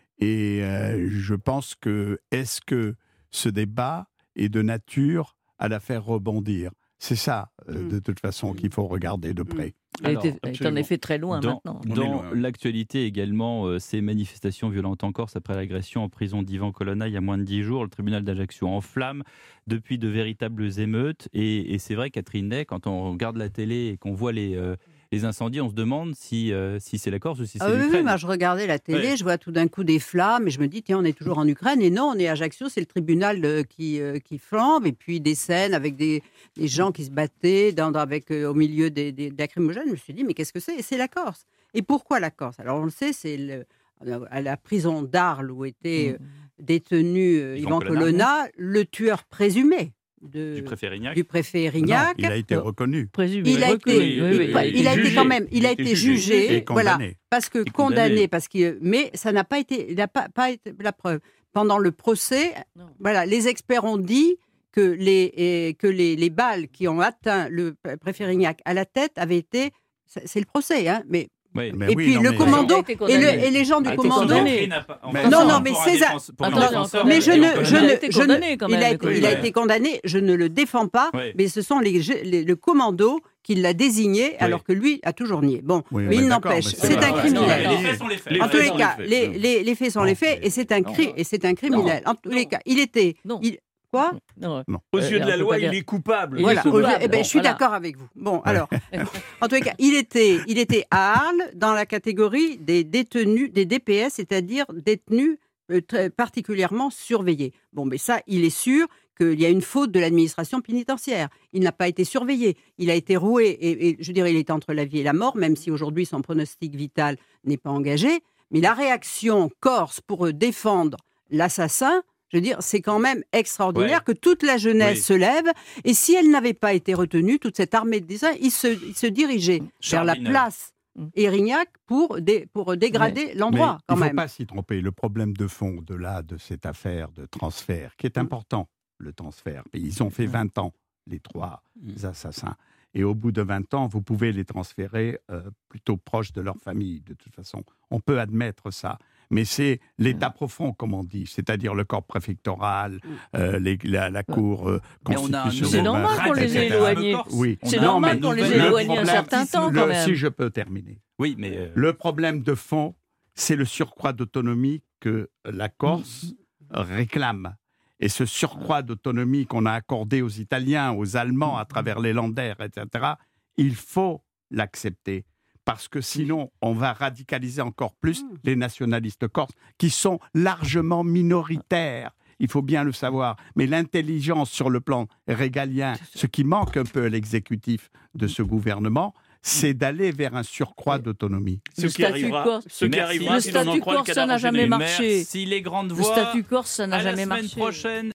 Speaker 7: Et euh, je pense que, est-ce que ce débat est de nature à la faire rebondir ? C'est ça, euh,
Speaker 6: Mm.
Speaker 7: de toute façon, qu'il faut regarder de près.
Speaker 4: Elle
Speaker 5: Alors,
Speaker 4: était- elle est en
Speaker 5: absolument.
Speaker 4: effet très loin
Speaker 3: Dans,
Speaker 4: maintenant.
Speaker 5: On est
Speaker 3: dans
Speaker 5: loin.
Speaker 3: l'actualité également, euh, ces manifestations violentes en Corse après l'agression en prison d'Ivan Colonna il y a moins de dix jours, le tribunal d'Ajaccio en flammes depuis de véritables émeutes. Et, et c'est vrai, Catherine Ney, quand on regarde la télé et qu'on voit les, euh, les incendies, on se demande si, euh, si c'est la Corse ou si c'est
Speaker 6: Ah oui, oui,
Speaker 3: l'Ukraine.
Speaker 6: moi je regardais la télé,
Speaker 3: Ouais.
Speaker 6: je vois tout d'un coup des flammes et je me dis, tiens, on est toujours en Ukraine. Et non, on est à Ajaccio, c'est le tribunal euh, qui, euh, qui flambe. Et puis des scènes avec des, des gens qui se battaient dans, dans- avec, euh, au milieu des, des, des lacrymogènes. Je me suis dit, mais qu'est-ce que c'est ? Et c'est la Corse. Et pourquoi la Corse ? Alors on le sait, c'est le- à la prison d'Arles où était euh, détenu euh,
Speaker 3: Yvan
Speaker 6: Yvan
Speaker 3: Colonna.
Speaker 6: Colonna, le tueur présumé de,
Speaker 3: Du préfet Rignac.
Speaker 6: du préfet
Speaker 7: Non,
Speaker 6: Rignac.
Speaker 7: il a été
Speaker 4: Non.
Speaker 7: reconnu.
Speaker 4: Présumé.
Speaker 6: Il a
Speaker 4: reconnu,
Speaker 6: été,
Speaker 4: oui,
Speaker 6: il,
Speaker 4: oui,
Speaker 6: il
Speaker 4: oui.
Speaker 6: a été
Speaker 3: jugé.
Speaker 6: quand même, il
Speaker 3: Il
Speaker 6: a
Speaker 3: a
Speaker 6: été
Speaker 3: été
Speaker 6: jugé,
Speaker 7: Et
Speaker 6: voilà,
Speaker 7: condamné.
Speaker 6: parce que
Speaker 3: Et condamné.
Speaker 6: condamné, parce que, mais ça n'a pas été, il n'a pas, pas été la preuve. Pendant le procès,
Speaker 4: Non.
Speaker 6: voilà, les experts ont dit que les et que les, les balles qui ont atteint le préfet Rignac à la tête avaient été, c'est c'est le procès, hein, mais
Speaker 3: Oui.
Speaker 7: Mais
Speaker 6: et
Speaker 7: oui,
Speaker 6: puis
Speaker 7: non,
Speaker 6: le
Speaker 7: mais-
Speaker 6: commando
Speaker 4: Il a été
Speaker 6: et, le-
Speaker 4: condamné.
Speaker 6: et les gens du
Speaker 4: Il a été
Speaker 6: commando.
Speaker 4: condamné.
Speaker 7: Mais-
Speaker 6: Non,
Speaker 7: Non,
Speaker 6: non, mais César,
Speaker 4: Attends,
Speaker 6: mais je
Speaker 3: et
Speaker 6: ne,
Speaker 3: on
Speaker 6: je
Speaker 3: connaît-
Speaker 4: Il a
Speaker 6: ne,
Speaker 4: été
Speaker 6: je ne-
Speaker 4: condamné, quand
Speaker 6: il a
Speaker 4: même,
Speaker 6: été,
Speaker 4: oui,
Speaker 6: il a
Speaker 3: ouais.
Speaker 6: été condamné. Je ne le défends pas,
Speaker 3: Ouais.
Speaker 6: mais ce sont les, les- le commando qui l'a désigné, alors que lui a toujours nié. Bon,
Speaker 7: Oui, on
Speaker 6: mais
Speaker 7: est
Speaker 6: il
Speaker 7: d'accord,
Speaker 6: n'empêche,
Speaker 7: mais c'est
Speaker 6: c'est
Speaker 7: pas
Speaker 6: un
Speaker 7: vrai.
Speaker 6: criminel.
Speaker 3: Les faits sont les faits.
Speaker 5: Les
Speaker 6: En
Speaker 5: faits
Speaker 6: tous les
Speaker 5: sont
Speaker 6: cas,
Speaker 5: les faits.
Speaker 6: les, les, les faits sont les faits, et c'est un
Speaker 3: Non.
Speaker 6: cri, et c'est un criminel. En tous les cas, il était,
Speaker 4: Non.
Speaker 6: il- quoi
Speaker 4: Non.
Speaker 5: Aux
Speaker 4: Euh,
Speaker 5: yeux de
Speaker 4: on
Speaker 5: la
Speaker 4: peut
Speaker 5: loi,
Speaker 4: pas
Speaker 5: il
Speaker 4: dire-
Speaker 5: est coupable.
Speaker 4: Il est
Speaker 6: Voilà.
Speaker 4: coupable.
Speaker 6: Eh ben,
Speaker 4: Bon,
Speaker 6: je suis
Speaker 4: voilà.
Speaker 6: d'accord avec vous. Bon, alors, en tous les cas, il était, il était à Arles dans la catégorie des détenus, des D P S, c'est-à-dire détenus euh, très particulièrement surveillés. Bon, mais ça, il est sûr qu'il y a une faute de l'administration pénitentiaire. Il n'a pas été surveillé. Il a été roué, et, et je dirais, il est entre la vie et la mort, même si aujourd'hui son pronostic vital n'est pas engagé. Mais la réaction corse pour euh, défendre l'assassin, je veux dire, c'est quand même extraordinaire
Speaker 3: Ouais.
Speaker 6: que toute la jeunesse
Speaker 3: Oui.
Speaker 6: se lève. Et si elle n'avait pas été retenue, toute cette armée de dessin, ils se, ils se dirigeaient
Speaker 3: Charles
Speaker 6: vers la
Speaker 3: Villeneuve.
Speaker 6: place
Speaker 4: Mm.
Speaker 6: Érignac pour, dé- pour dégrader l'endroit,
Speaker 7: Mais
Speaker 6: quand
Speaker 7: il ne faut
Speaker 6: même.
Speaker 7: pas s'y tromper. Le problème de fond de là, de cette affaire de transfert, qui est
Speaker 6: Mm.
Speaker 7: important, le transfert. Et ils ont fait vingt ans, les trois
Speaker 3: Mm.
Speaker 7: assassins. Et au bout de vingt ans, vous pouvez les transférer euh, plutôt proches de leur famille, de toute façon. On peut admettre ça. Mais c'est l'état profond, comme on dit, c'est-à-dire le corps préfectoral, euh, les- la, la cour euh,
Speaker 3: Mais on a un
Speaker 7: constitutionnelle.
Speaker 4: C'est normal qu'on les ait
Speaker 7: et cetera.
Speaker 4: éloignés.
Speaker 7: Oui.
Speaker 4: C'est
Speaker 3: On a
Speaker 4: normal
Speaker 3: une
Speaker 4: qu'on les
Speaker 3: nouvelle-
Speaker 4: ait
Speaker 7: Le
Speaker 4: éloignés un
Speaker 7: problème-
Speaker 4: certain temps,
Speaker 7: le-
Speaker 4: quand même.
Speaker 7: Si je peux terminer.
Speaker 3: Oui, mais euh,
Speaker 7: Le problème de fond, c'est le surcroît d'autonomie que la Corse réclame. Et ce surcroît d'autonomie qu'on a accordé aux Italiens, aux Allemands, à travers les Länder, et cetera, il faut l'accepter. Parce que sinon, on va radicaliser encore plus les nationalistes corses, qui sont largement minoritaires. Il faut bien le savoir. Mais l'intelligence sur le plan régalien, ce qui manque un peu à l'exécutif de ce gouvernement, c'est d'aller vers un surcroît d'autonomie.
Speaker 5: Ce
Speaker 4: Le
Speaker 5: qui
Speaker 4: statut
Speaker 5: arrivera,
Speaker 4: corse-
Speaker 5: ce qui
Speaker 3: Merci.
Speaker 5: arrivera
Speaker 4: Le
Speaker 5: si l'on en
Speaker 4: statut
Speaker 5: croit le
Speaker 4: corse, ça
Speaker 5: cadavre
Speaker 4: n'a jamais
Speaker 5: enchaîné.
Speaker 4: marché.
Speaker 3: merci les grandes
Speaker 4: Le
Speaker 3: voix.
Speaker 4: statut corse, ça n'a
Speaker 3: À la
Speaker 4: jamais
Speaker 3: semaine
Speaker 4: marché.
Speaker 3: prochaine.